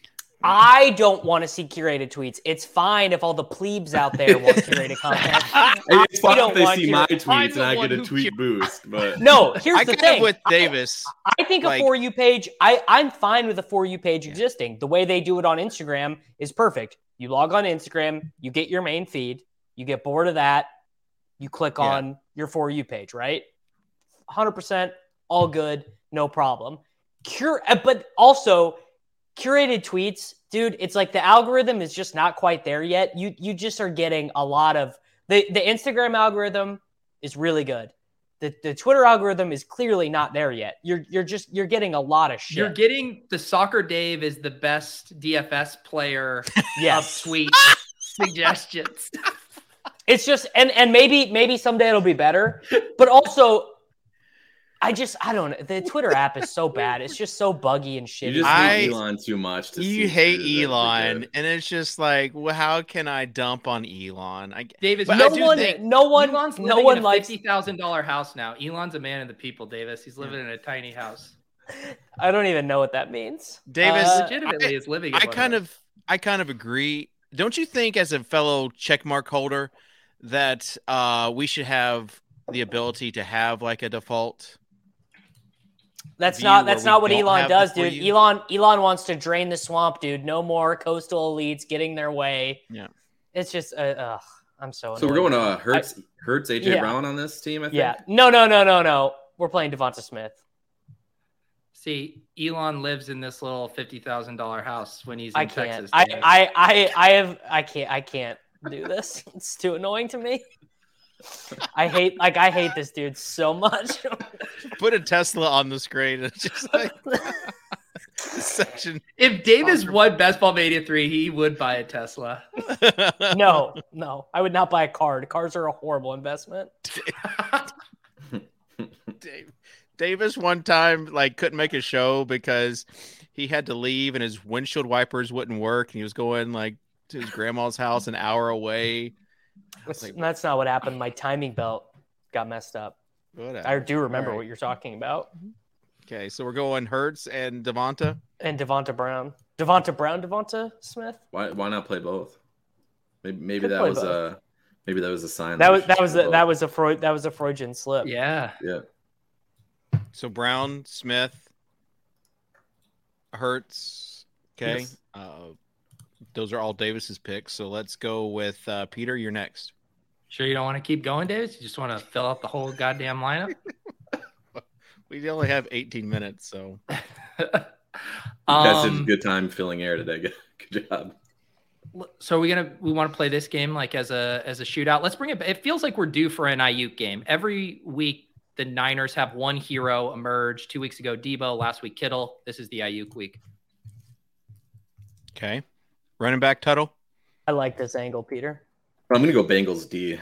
I don't want to see curated tweets. It's fine if all the plebes out there want curated content. It's fine if they see my curated. tweets and I get a tweet boost. But no, here's I the kind thing. of with Davis. I, I think like, a For You page, I, I'm fine with a For You page existing. The way they do it on Instagram is perfect. You log on Instagram, you get your main feed, you get bored of that, you click Yeah. on your For You page, right? one hundred percent, all good, no problem. Cure, but also curated tweets, dude, it's like the algorithm is just not quite there yet. You you just are getting a lot of the, the Instagram algorithm is really good. The the Twitter algorithm is clearly not there yet. You're you're just you're getting a lot of shit. You're getting the Soccer Dave is the best D F S player yes. of tweet suggestions. It's just and and maybe maybe someday it'll be better, but also I just I don't know. The Twitter app is so bad. It's just so buggy and shitty. You just I- hate Elon too much. To You see hate through the- Elon, the- and it's just like, well, how can I dump on Elon? I Davis, But no I do one think- no one Elon's no living one in a likes fifty thousand dollars house now. Elon's a man of the people, Davis. He's living in a tiny house. I don't even know what that means. Davis, Uh, Legitimately is living in I one kind house. of, I kind of agree. Don't you think, as a fellow checkmark holder, that uh, we should have the ability to have like a default? That's view not that's where not we what don't Elon have does, the For dude. You? Elon Elon wants to drain the swamp, dude. No more coastal elites getting their way. Yeah. It's just uh, ugh, I'm so So we're annoyed. going to Hertz, Hertz, A J Yeah. Brown on this team. I think. Yeah. No, no, no, no, no. We're playing Devonta Smith. See, Elon lives in this little fifty thousand dollars house when he's in I can't. Texas. I, Davis. I I I have I can't I can't do this. It's too annoying to me. I hate like I hate this dude so much. Put a Tesla on the screen. It's just like such an If Davis won Best Ball Mania three, he would buy a Tesla. No, no. I would not buy a card. Cars are a horrible investment. Dave, Davis one time like couldn't make a show because he had to leave and his windshield wipers wouldn't work and he was going like to his grandma's house an hour away. That's, Like- that's not what happened. My timing belt got messed up. Whatever. I do remember All right. what you're talking about. Okay, so we're going Hertz and Devonta. And Devonta Brown. Devonta Brown, Devonta Smith. Why why not play both? Maybe maybe Could that play was both. a maybe that was a sign. That we was should that was play a, that both. was a Freud that was a Freudian slip. Yeah. Yeah. So Brown, Smith, Hertz. Okay. Yes. Uh, those are all Davis's picks. So let's go with uh, Peter. You're next. Sure you don't want to keep going, Davis? You just want to fill out the whole goddamn lineup? We only have eighteen minutes, so That's a um, good time filling air today. Good, good job. so are we gonna we want to play this game like as a as a shootout? Let's bring it. It feels like we're due for an Ayuk game. Every week the Niners have one hero emerge. Two weeks ago, Debo. Last week, Kittle. This is the Ayuk week. okay. Running back Tuttle. I like this angle, Peter. I'm gonna go Bengals D.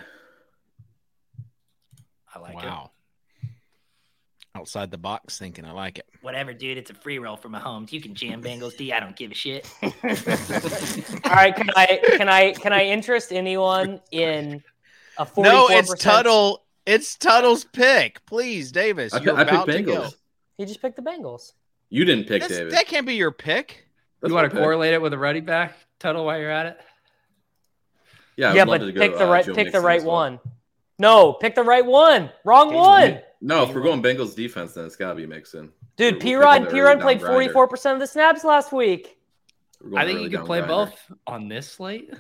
I like Wow. Outside the box thinking. I like it. Whatever, dude. It's a free roll for Mahomes. You can jam Bengals D. I don't give a shit. All right, can I can I can I interest anyone in a forty-four No, percent? it's Tuttle. It's Tuttle's pick. Please, Davis. I, You're I picked about to go. Bengals. He just picked the Bengals. You didn't pick That's- David. that can't be your pick. That's You my want to pick. correlate it with a running back total while you're at it? Yeah, I yeah, would love but to go, pick the uh, right Joe pick the Mixon right as well. one. No, pick the right one. Wrong one. No, if we're going Bengals defense, then it's gotta be Mixon. Dude, We're- P we're Rod picking the P early Rod down played grinder. forty-four percent of the snaps last week. We're going I think early you could down play grinder. both on this slate.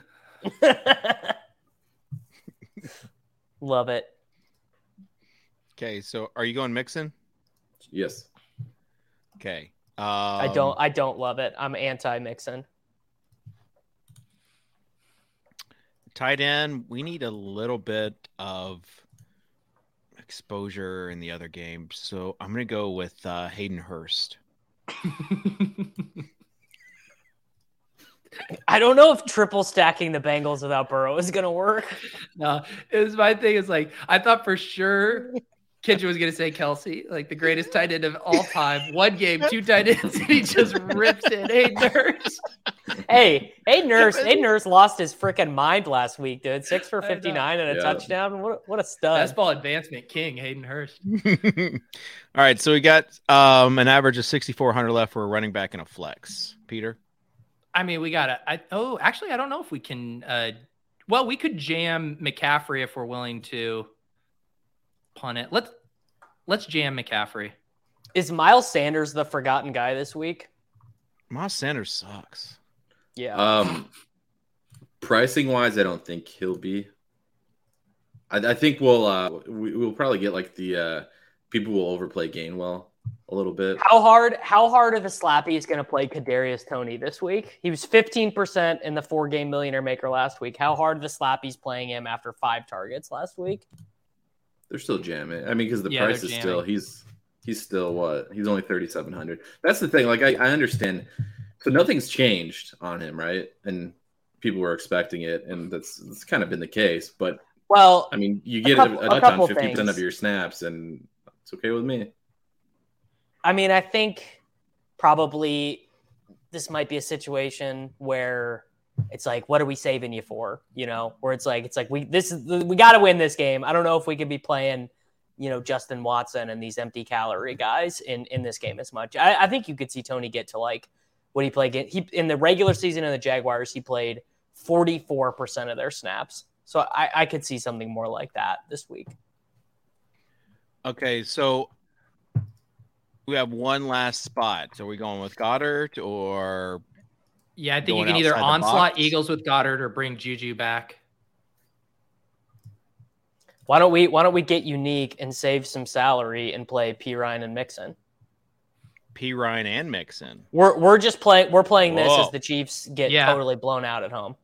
Love it. Okay, so are you going Mixon? Yes. Okay. Um, I don't I don't love it. I'm anti Mixon. Tight end, we need a little bit of exposure in the other games. So I'm going to go with uh, Hayden Hurst. I don't know if triple stacking the Bengals without Burrow is gonna work. No, it was my thing. Is like I thought for sure Kitchen was gonna say Kelsey, like the greatest tight end of all time. One game, two tight ends, and he just rips it. Hey, nerds. Hey, hey, Nurse, hey, Nurse lost his freaking mind last week, dude. Six for I know. fifty-nine and a Yeah. touchdown. What, what a stud! Best ball advancement king, Hayden Hurst. All right, so we got um, an average of sixty-four hundred left for a running back and a flex. Peter? I mean, we gotta. I, oh, actually, I don't know if we can. Uh, well, we could jam McCaffrey if we're willing to punt it. Let's let's jam McCaffrey. Is Miles Sanders the forgotten guy this week? Miles Sanders sucks. Yeah. Um, pricing wise, I don't think he'll be. I, I think we'll uh we, we'll probably get like the uh people will overplay Gainwell a little bit. How hard? How hard of a slappy is going to play Kadarius Toney this week? He was fifteen percent in the four-game Millionaire Maker last week. How hard of a slappy's playing him after five targets last week? They're still jamming. I mean, because the Yeah, price they're is jamming. still he's he's still what he's only thirty-seven hundred. That's the thing. Like I, I understand. So nothing's changed on him, right? And people were expecting it, and that's that's kind of been the case. But Well, I mean, you a get couple- a, a touch couple on fifty percent things. of your snaps, and it's okay with me. I mean, I think probably this might be a situation where it's like, what are we saving you for? You know, where it's like, it's like we this is we got to win this game. I don't know if we could be playing, you know, Justin Watson and these empty calorie guys in in this game as much. I, I think you could see Toney get to like what he played. He in the regular season in the Jaguars, he played forty-four percent of their snaps. So I, I could see something more like that this week. Okay, so we have one last spot. So are we going with Goddard or Yeah, I think you Going can either outside the onslaught box? Eagles with Goddard or bring Juju back. Why don't we why don't we get unique and save some salary and play P Ryan and Mixon? P. Ryan and Mixon? We're we're just playing we're playing this Whoa. as the Chiefs get Yeah. totally blown out at home.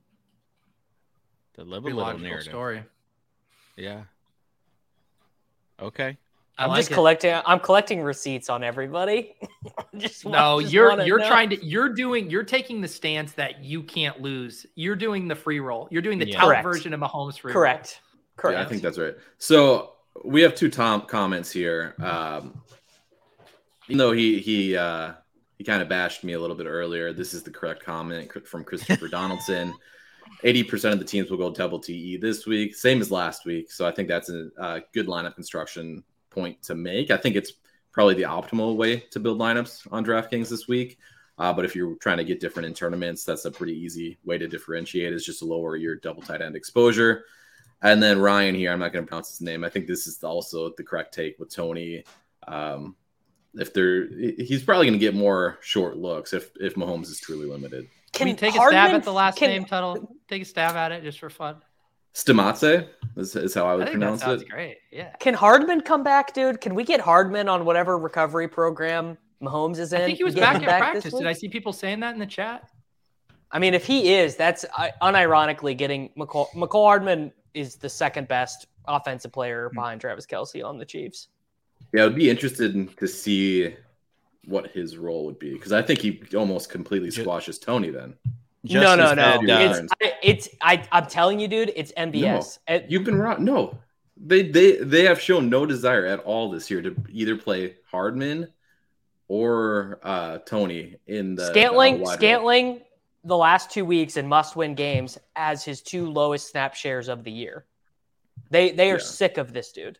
To live a Pretty little logical narrative. story. Yeah. Okay. I I'm like just it. collecting I'm collecting receipts on everybody. just wa- No, just you're wanna you're know. trying to you're doing you're taking the stance that you can't lose. You're doing the free roll. You're doing the Yeah. tout Correct. version of Mahomes free Correct. Correct. Yeah, I think that's right. So we have two Tom comments here. Um, even though he he uh, he kind of bashed me a little bit earlier, this is the correct comment from Christopher Donaldson. eighty percent of the teams will go double T E this week, same as last week. So I think that's a, a good lineup construction point to make. I think it's probably the optimal way to build lineups on DraftKings this week. Uh, but if you're trying to get different in tournaments, that's a pretty easy way to differentiate, is just to lower your double tight end exposure. And then Ryan here, I'm not going to pronounce his name. I think this is also the correct take with Toney. Um, if they're, he's probably going to get more short looks if if Mahomes is truly limited. Can we take a Hardman- stab at the last can- name, Tuttle? Take a stab at it just for fun. Stamatse is, is how I I would think that pronounce sounds it. great. Yeah. Can Hardman come back, dude? Can we get Hardman on whatever recovery program Mahomes is in? I think he was Get back him in this practice. Did week? I see people saying that in the chat? I mean, if he is, that's uh, unironically getting McCall. McCall Hardman is the second best offensive player behind Travis Kelce on the Chiefs. Yeah, I would be interested in, to see what his role would be, because I think he almost completely squashes Toney then. Just no, no, as no. bad, yeah. It's, I, it's I, I'm telling you, dude, it's M B S. No, It- you've been wrong. No, they they they have shown no desire at all this year to either play Hardman or uh, Toney in the Scantling, the wide Scantling, the last two weeks in must-win games as his two lowest snap shares of the year. They they are Yeah. sick of this dude.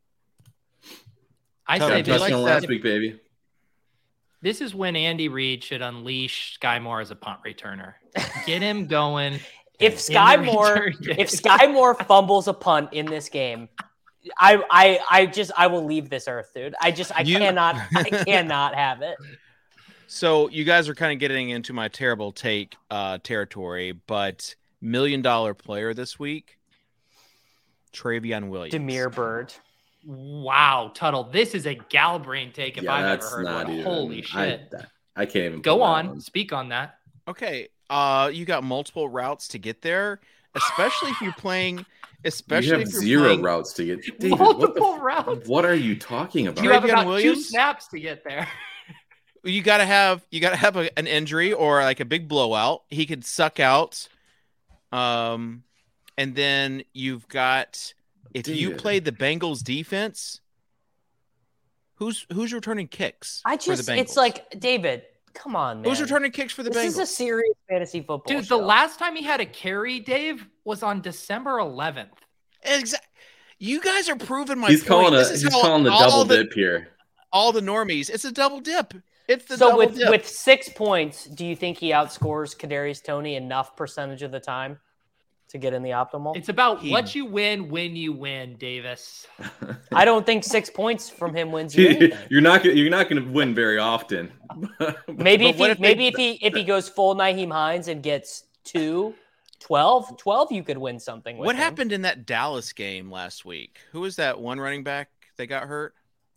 I Tuttle, say role. do this, you Touchdown like is- that? last week, baby. this is when Andy Reid should unleash Sky Moore as a punt returner. Get him going. If in Sky the Moore, return game. if Sky Moore fumbles a punt in this game, I I I just I will leave this earth, dude. I just I You- cannot I cannot have it. So you guys are kind of getting into my terrible take uh, territory, but million dollar player this week, Travion Williams. Demir Bird. Wow, Tuttle, this is a Galbrain take if Yeah, I've ever that's heard not one. even. Holy shit. I, I can't even Go pull that on, one. speak on that. Okay, uh, you got multiple routes to get there, especially if you're playing. Especially You have if you're zero playing, routes to get. David, what, Multiple the, routes. what are you talking about? You have Travion about two Williams? snaps to get there. You got to have you got to have a, an injury or like a big blowout. He could suck out, um, and then you've got if you David. play the Bengals defense. Who's who's returning kicks? I for just the it's Bengals? like David, come on, man. Who's returning kicks for the This Bengals? is a serious fantasy football. Dude, show. the last time he had a carry, Dave, was on December eleventh. Exactly. You guys are proving my He's point. calling a This is he's how calling the all double the, dip here. All the normies. It's a double dip. It's the so double with dip. with six points, do you think he outscores Kadarius Toney enough percentage of the time to get in the optimal? It's about He- what you win when you win, Davis. I don't think six points from him wins you anything. You're not gonna, you're not going to win very often. Maybe But if what he if they- maybe if he if he goes full Nyheim Hines and gets two, twelve, twelve, you could win something. With What him. happened in that Dallas game last week? Who was that one running back that got hurt?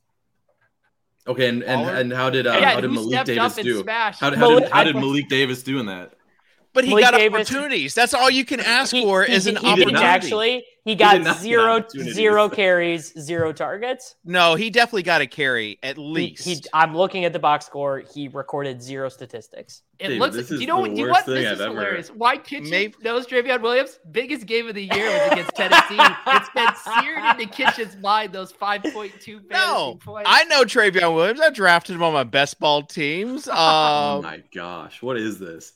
Okay, and, and, Waller? and how did uh, Yeah, how did who Malik stepped Davis up and do? smashed? How, how, did, Malik- how did I- Malik Davis do in that? But he Malik got Davis- opportunities. That's all you can ask He- for he is did- an he opportunity. didn't actually. He did got not get zero opportunities. zero carries, zero targets. No, he definitely got a carry at He, least. he, I'm looking at the box score. He recorded zero statistics. It David, looks. this Do is you know? the Do you worst what? This thing is I've ever- hilarious. Why Kitchen Maybe- knows Travion Williams? Biggest game of the year was against Tennessee. It's been seared into Kitchen's mind. Those five point two fantasy no, points. I know Travion Williams. I drafted him on my best ball teams. oh Um, my gosh, what is this?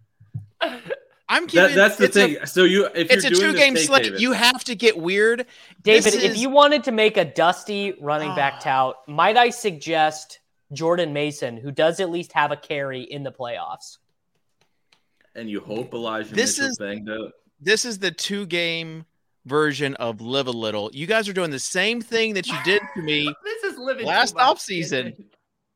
I'm giving. That, that's the it's a- thing. so you, if It's you're a doing two-game this take, slate. David, You have to get weird. David, This if is- you wanted to make a dusty running back tout, might I suggest Jordan Mason, who does at least have a carry in the playoffs? and you hope Elijah This Mitchell is- banged out. This is the two-game version of Live a Little. You guys are doing the same thing that you did to me This is living last too much, offseason. Kitchen.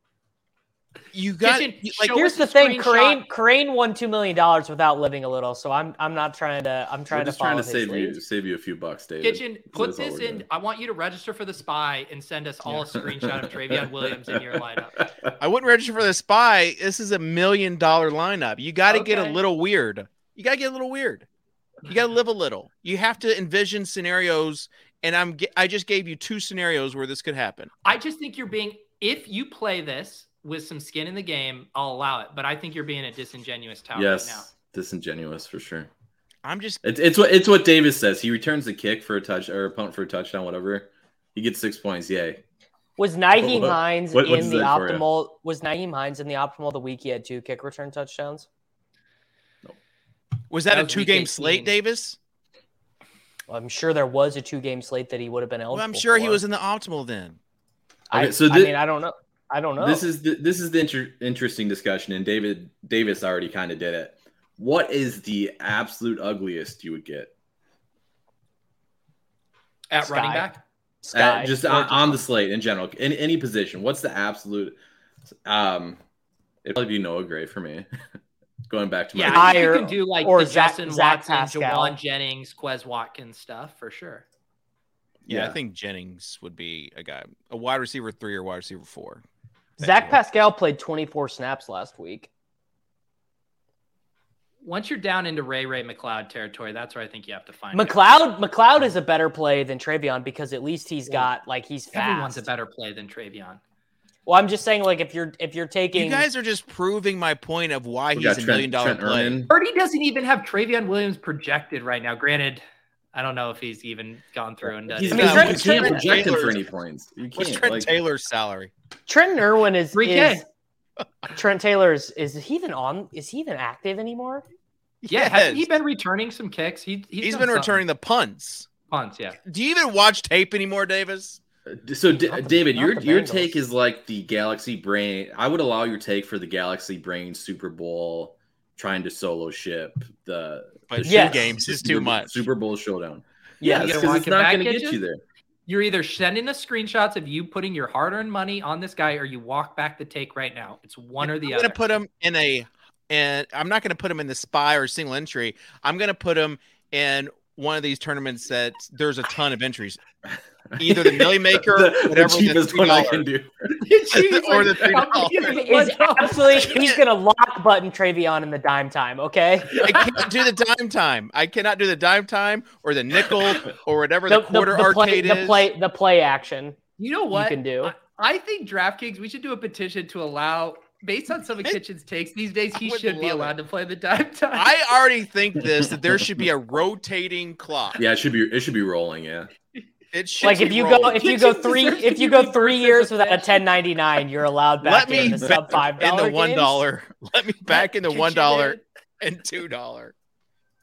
You got Kitchen, you- like show Here's us the a thing: screenshot. Crane Crane won two million dollars without living a little. So I'm I'm not trying to I'm We're trying to just trying follow to his save lead. you, save you a few bucks, David. Kitchen, put That's all this we're in. doing. I want you to register for the spy and send us all a screenshot of Travion Williams in your lineup. I wouldn't register for the spy. This is a million dollar lineup. You got to get a Okay. little weird. You got to get a little weird. You got to live a little. You have to envision scenarios, and I'm ge- I just gave you two scenarios where this could happen. I just think you're being. If you play this with some skin in the game, I'll allow it. But I think you're being a disingenuous tout Yes, right now. disingenuous for sure. I'm just It's it's what it's what Davis says. He returns the kick for a touch or a punt for a touchdown, whatever. He gets six points. Yay! Was Nyheim What- Hines what- what in does the that for you? optimal? Was Nyheim Hines in the optimal the week he had two kick return touchdowns? was that, That a was two week game eighteen. slate, Davis? I'm sure there was a two game slate that he would have been eligible. Well, I'm sure he for. was in the optimal then. I, Okay, so I thi- mean, I don't know. I don't know. This is the this is the inter- interesting discussion, and David Davis already kind of did it. What is the absolute ugliest you would get? At Sky. running back, Sky. Uh, just on, on the slate in general, in any position. What's the absolute? Um, it'd probably be Noah Gray for me. Going back to my yeah, Sky I think you or- can do like or the Zach- Justin Zach Watson, Pascal. Jawan Jennings, Quez Watkins stuff for sure. Yeah, Yeah. I think Jennings would be a guy, a wide receiver three or wide receiver four. Zach Pascal played twenty-four snaps last week. Once you're down into Ray Ray McLeod territory, that's where I think you have to find McLeod McLeod is a better play than Travion because at least he's got like he's fast. Everyone's a better play than Travion. Well, I'm just saying like if you're if you're taking You guys are just proving my point of why We he's got a Trent- million dollar Trent play. Erman. Purdy doesn't even have Travion Williams projected right now. Granted, I don't know if he's even gone through and done He's it. not, Trent- you can't Trent project him for Taylor's- any points. You What's can't. Trent Like, Taylor's salary? Trenton Irwin is, three K. is Trent Taylor's is he even on is he even active anymore? Yeah, Yes. hasn't he been returning some kicks? He, he's, He's done been something. returning the punts. punts, yeah. Do you even watch tape anymore, Davis? So, D- Not the- David, not your the your Bengals. take is like the Galaxy Brain. I would allow your take for the Galaxy Brain Super Bowl trying to solo ship the. But the two Yes. games is Super- too much. Super Bowl showdown. Yeah, Yes, you gonna because walk it's it not back, going to get Kitchen? you there. You're either sending us screenshots of you putting your hard-earned money on this guy, or you walk back the take right now. It's one or the I'm other. gonna put him in a, and I'm not gonna put him in the spy or single entry. I'm gonna put him in one of these tournaments that there's a ton of entries. Either the Millie Maker, the, the whatever the cheapest one I can three do. Or the three dollars. Is absolutely he's gonna lock button Travion in the dime time, okay? I can't do the dime time. I cannot do the dime time or the nickel or whatever the, The, the, quarter the play, arcade the is. play the play action. You know what? You can do. I, I think DraftKings, we should do a petition to allow, based on some of Kitchen's takes these days, he I would should be love it. allowed to play the dime time. I already think this that there should be a rotating clock. Yeah, it should be. It should be rolling. Yeah. It should Like be if you rolling. go if you go Kitchen three deserves if to you be go reversed three as years a without a fashion. ten ninety-nine, you're allowed back Let me in the back sub five in dollar the one dollar. Let me back in the Kitchen one dollar in. and two dollar.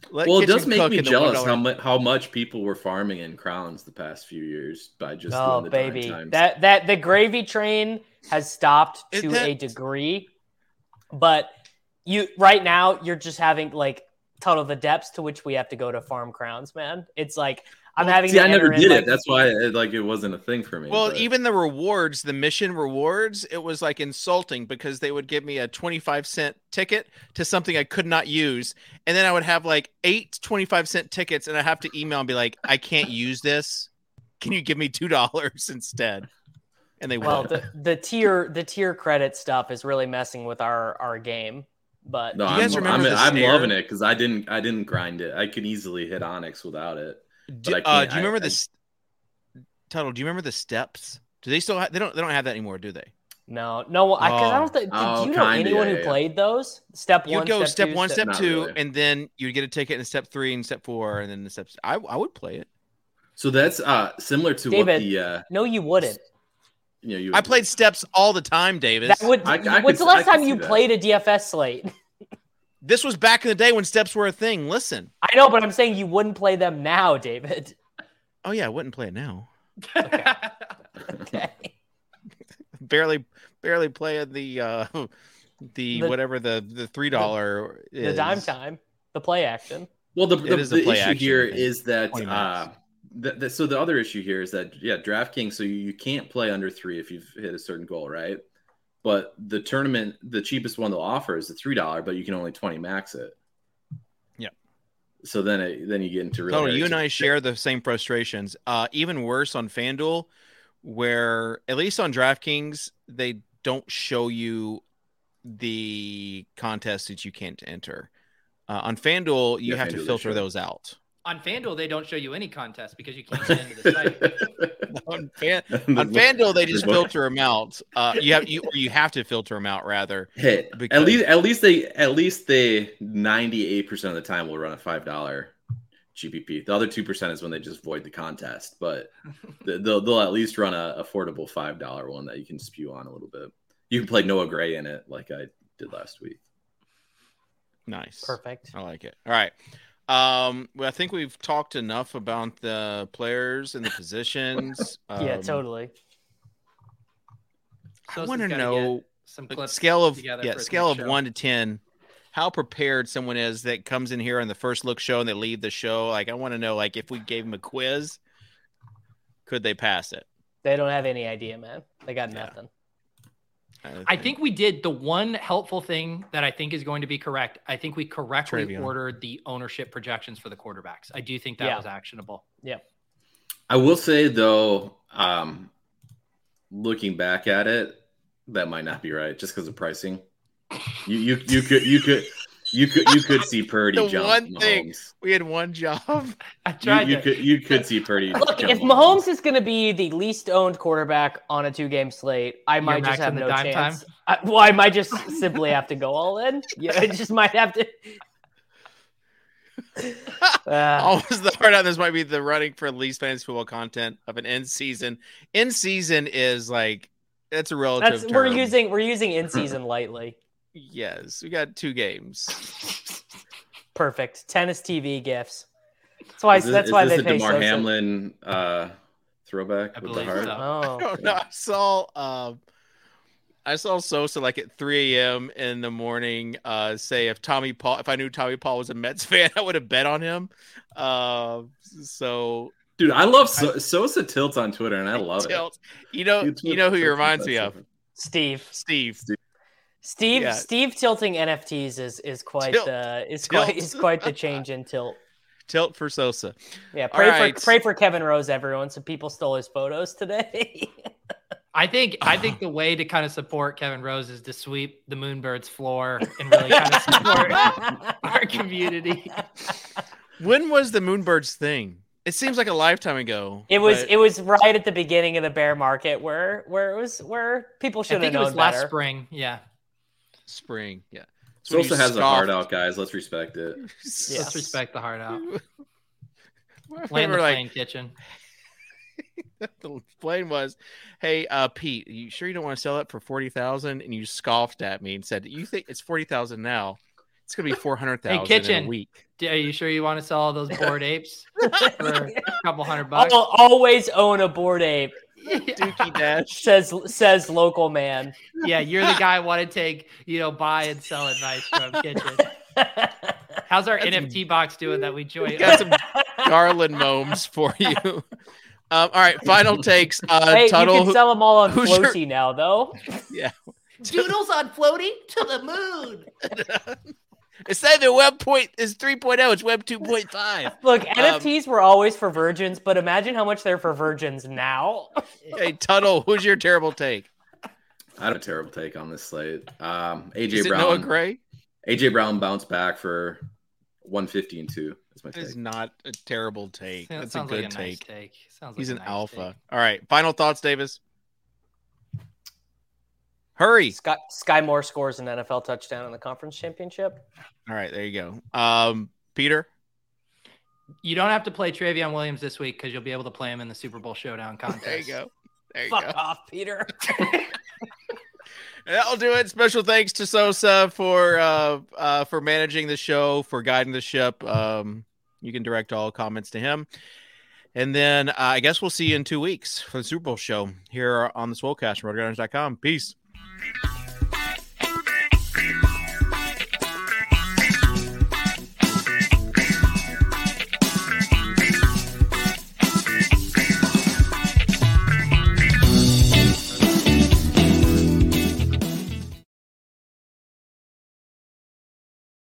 Let well, it Kitchen does make cook me in the jealous one how dollar much how much people were farming in crowns the past few years by just Oh doing the baby, dime times. that that the gravy train has stopped Is to that- a degree, but you right now you're just having like total the depths to which we have to go to farm crowns, man. It's like I'm having See, to I never enter in, did like, it. That's why it, like it wasn't a thing for me. Well, but- even the rewards, the mission rewards, it was like insulting because they would give me a twenty-five cent ticket to something I could not use. And then I would have like eight twenty-five cent tickets and I have to email and be like, I can't use this. Can you give me two dollars instead? And they well, would. the, the tier the tier credit stuff is really messing with our our game. But no, Do you I'm, guys remember I'm, the I'm stare? loving it because I didn't I didn't grind it. I could easily hit Onyx without it. Do, But I uh, can't- do you remember I- this? Tuttle, do you remember the steps? Do they still have, they don't, they don't have that anymore, do they? no, no, I, 'cause I Oh. don't think. Oh, Do you know kinda, anyone yeah, who yeah. played those? Step You'd one, go step, step two, one, step Not two, really. and then you'd get a ticket in step three and step four, and then the steps. I, I would play it. So that's uh similar to David, what the uh No, you wouldn't. you know you I played steps all the time, David. That would. I- I when's could- the I last could time see you that. played a D F S slate? This was back in the day when steps were a thing. Listen. I know, but I'm saying you wouldn't play them now, David. Oh yeah, I wouldn't play it now. Okay. barely, barely playing the uh, the, The- whatever the the three dollar The dime time, the play action. Well, the, It the, is a the play issue action, here I think. is that twenty uh, minutes. the, the, so the other issue here is that yeah, DraftKings. So you, you can't play under three if you've hit a certain goal, right? But the tournament, the cheapest one they'll offer is the three dollar, but you can only twenty max it. Yeah. So then it, then you get into real. Total, hairy you and I shit. share the same frustrations. Uh, even worse on FanDuel, where at least on DraftKings they don't show you the contests that you can't enter. Uh, on FanDuel, you Yeah, have FanDuel to they filter show. those out. On FanDuel, they don't show you any contests because you can't get into the site. on, Fan, on FanDuel, they just filter them out. Uh, you have you or you have to filter them out rather. Hey, because- at least at least they at least they ninety eight percent of the time will run a five dollar G P P. The other two percent is when they just void the contest, but th- they'll they'll at least run a affordable five dollar one that you can spew on a little bit. You can play Noah Gray in it, like I did last week. Nice, Perfect. I like it. All right. Um, well, I think we've talked enough about the players and the positions. Yeah, Um, totally. I Sosa's want to gotta know get some a clips scale of together yeah for his scale next of show. one to ten, how prepared someone is that comes in here on the first look show and they leave the show. Like, I want to know, like, if we gave them a quiz, could they pass it? They don't have any idea, man. They got Yeah. nothing. I think we did the one helpful thing that I think is going to be correct. I think we correctly Travion. ordered the ownership projections for the quarterbacks. I do think that Yeah. was actionable. Yep. I will say though, um, looking back at it, that might not be right just because of pricing. You you you could you could you could you could see Purdy The jump one thing- Mahomes. we had one job. I You, tried you to. could you could see Purdy. Look, jump if Mahomes is going to be the least owned quarterback on a two game slate, I might just maxing have the no dime chance. I, well, I might just simply have to go all in. Yeah, I just might have to. Uh, Always the hard on this might be the running for least fantasy football content of an end season. End season is like that's a relative. that's we're term. using we're using in season lightly. Yes, we got two games. Perfect. Tennis T V gifts. That's why. Is this, that's is why this they a pay DeMar Sosa. Hamlin uh, throwback I with the believe heart? so. Oh, Oh no, I saw um I saw Sosa like at three a.m. in the morning uh say if Tommy Paul if I knew Tommy Paul was a Mets fan, I would have bet on him. Uh so Dude, I love so- Sosa tilts on Twitter, and I love tilt. You know it. you know who he reminds me of? Steve. Steve. Steve. Yeah. Steve tilting N F Ts is is quite Tilt. the is Tilt. quite is quite the change in tilt. Tilt for Sosa. Yeah, All pray right. for pray for Kevin Rose, everyone. Some people stole his photos today. I think I think the way to kind of support Kevin Rose is to sweep the Moonbirds floor and really kind of support our community. When was the Moonbirds thing? It seems like a lifetime ago. It was but- it was right at the beginning of the bear market where where it was where people I should have think it known was last better. spring. Yeah. spring. Yeah. So when Sosa you has a heart scoffed- out, guys. Let's respect it. Yes. Let's respect the heart out. We Land were the like, plane kitchen. the plane was, hey, uh, Pete, you sure you don't want to sell it for forty thousand? And you scoffed at me and said, you think it's forty thousand now? It's It's gonna be four hundred thousand Hey, Kitchen. in a week. Are you sure you want to sell all those bored apes for a couple hundred bucks? I'll always own a bored ape. Dookie Dash says says local man. Yeah, you're the guy I want to take, you know, buy and sell advice from Kitchen. How's our N F T box doing that we joined? Got some Garland momes for you. Um, all right, final takes. Uh, Hey, Tuttle, you can sell them all on who's your- Floaty now, though. Yeah. Doodles on floaty to the moon. Instead of web point is three point oh, it's web two point five. Look, Um, N F Ts were always for virgins, but imagine how much they're for virgins now. Hey, Tuttle, who's your terrible take? I have a terrible take on this slate. Um, A J Is it Brown. Noah Gray? A J Brown bounced back for one fifty and two. That's my That is take. not a terrible take. That That's a sounds good like a nice take. take. Sounds He's like an a nice alpha. take. All right, final thoughts, Davis. Hurry. Sky, Sky Moore scores an N F L touchdown in the conference championship. All right, there you go. Um, Peter. You don't have to play Travion Williams this week because you'll be able to play him in the Super Bowl showdown contest. There you go. There you Fuck go. off, Peter. That'll do it. Special thanks to Sosa for uh, uh, for managing the show, for guiding the ship. Um, you can direct all comments to him. And then uh, I guess we'll see you in two weeks for the Super Bowl show here on the Swolecast from Road Gunners dot com. Peace.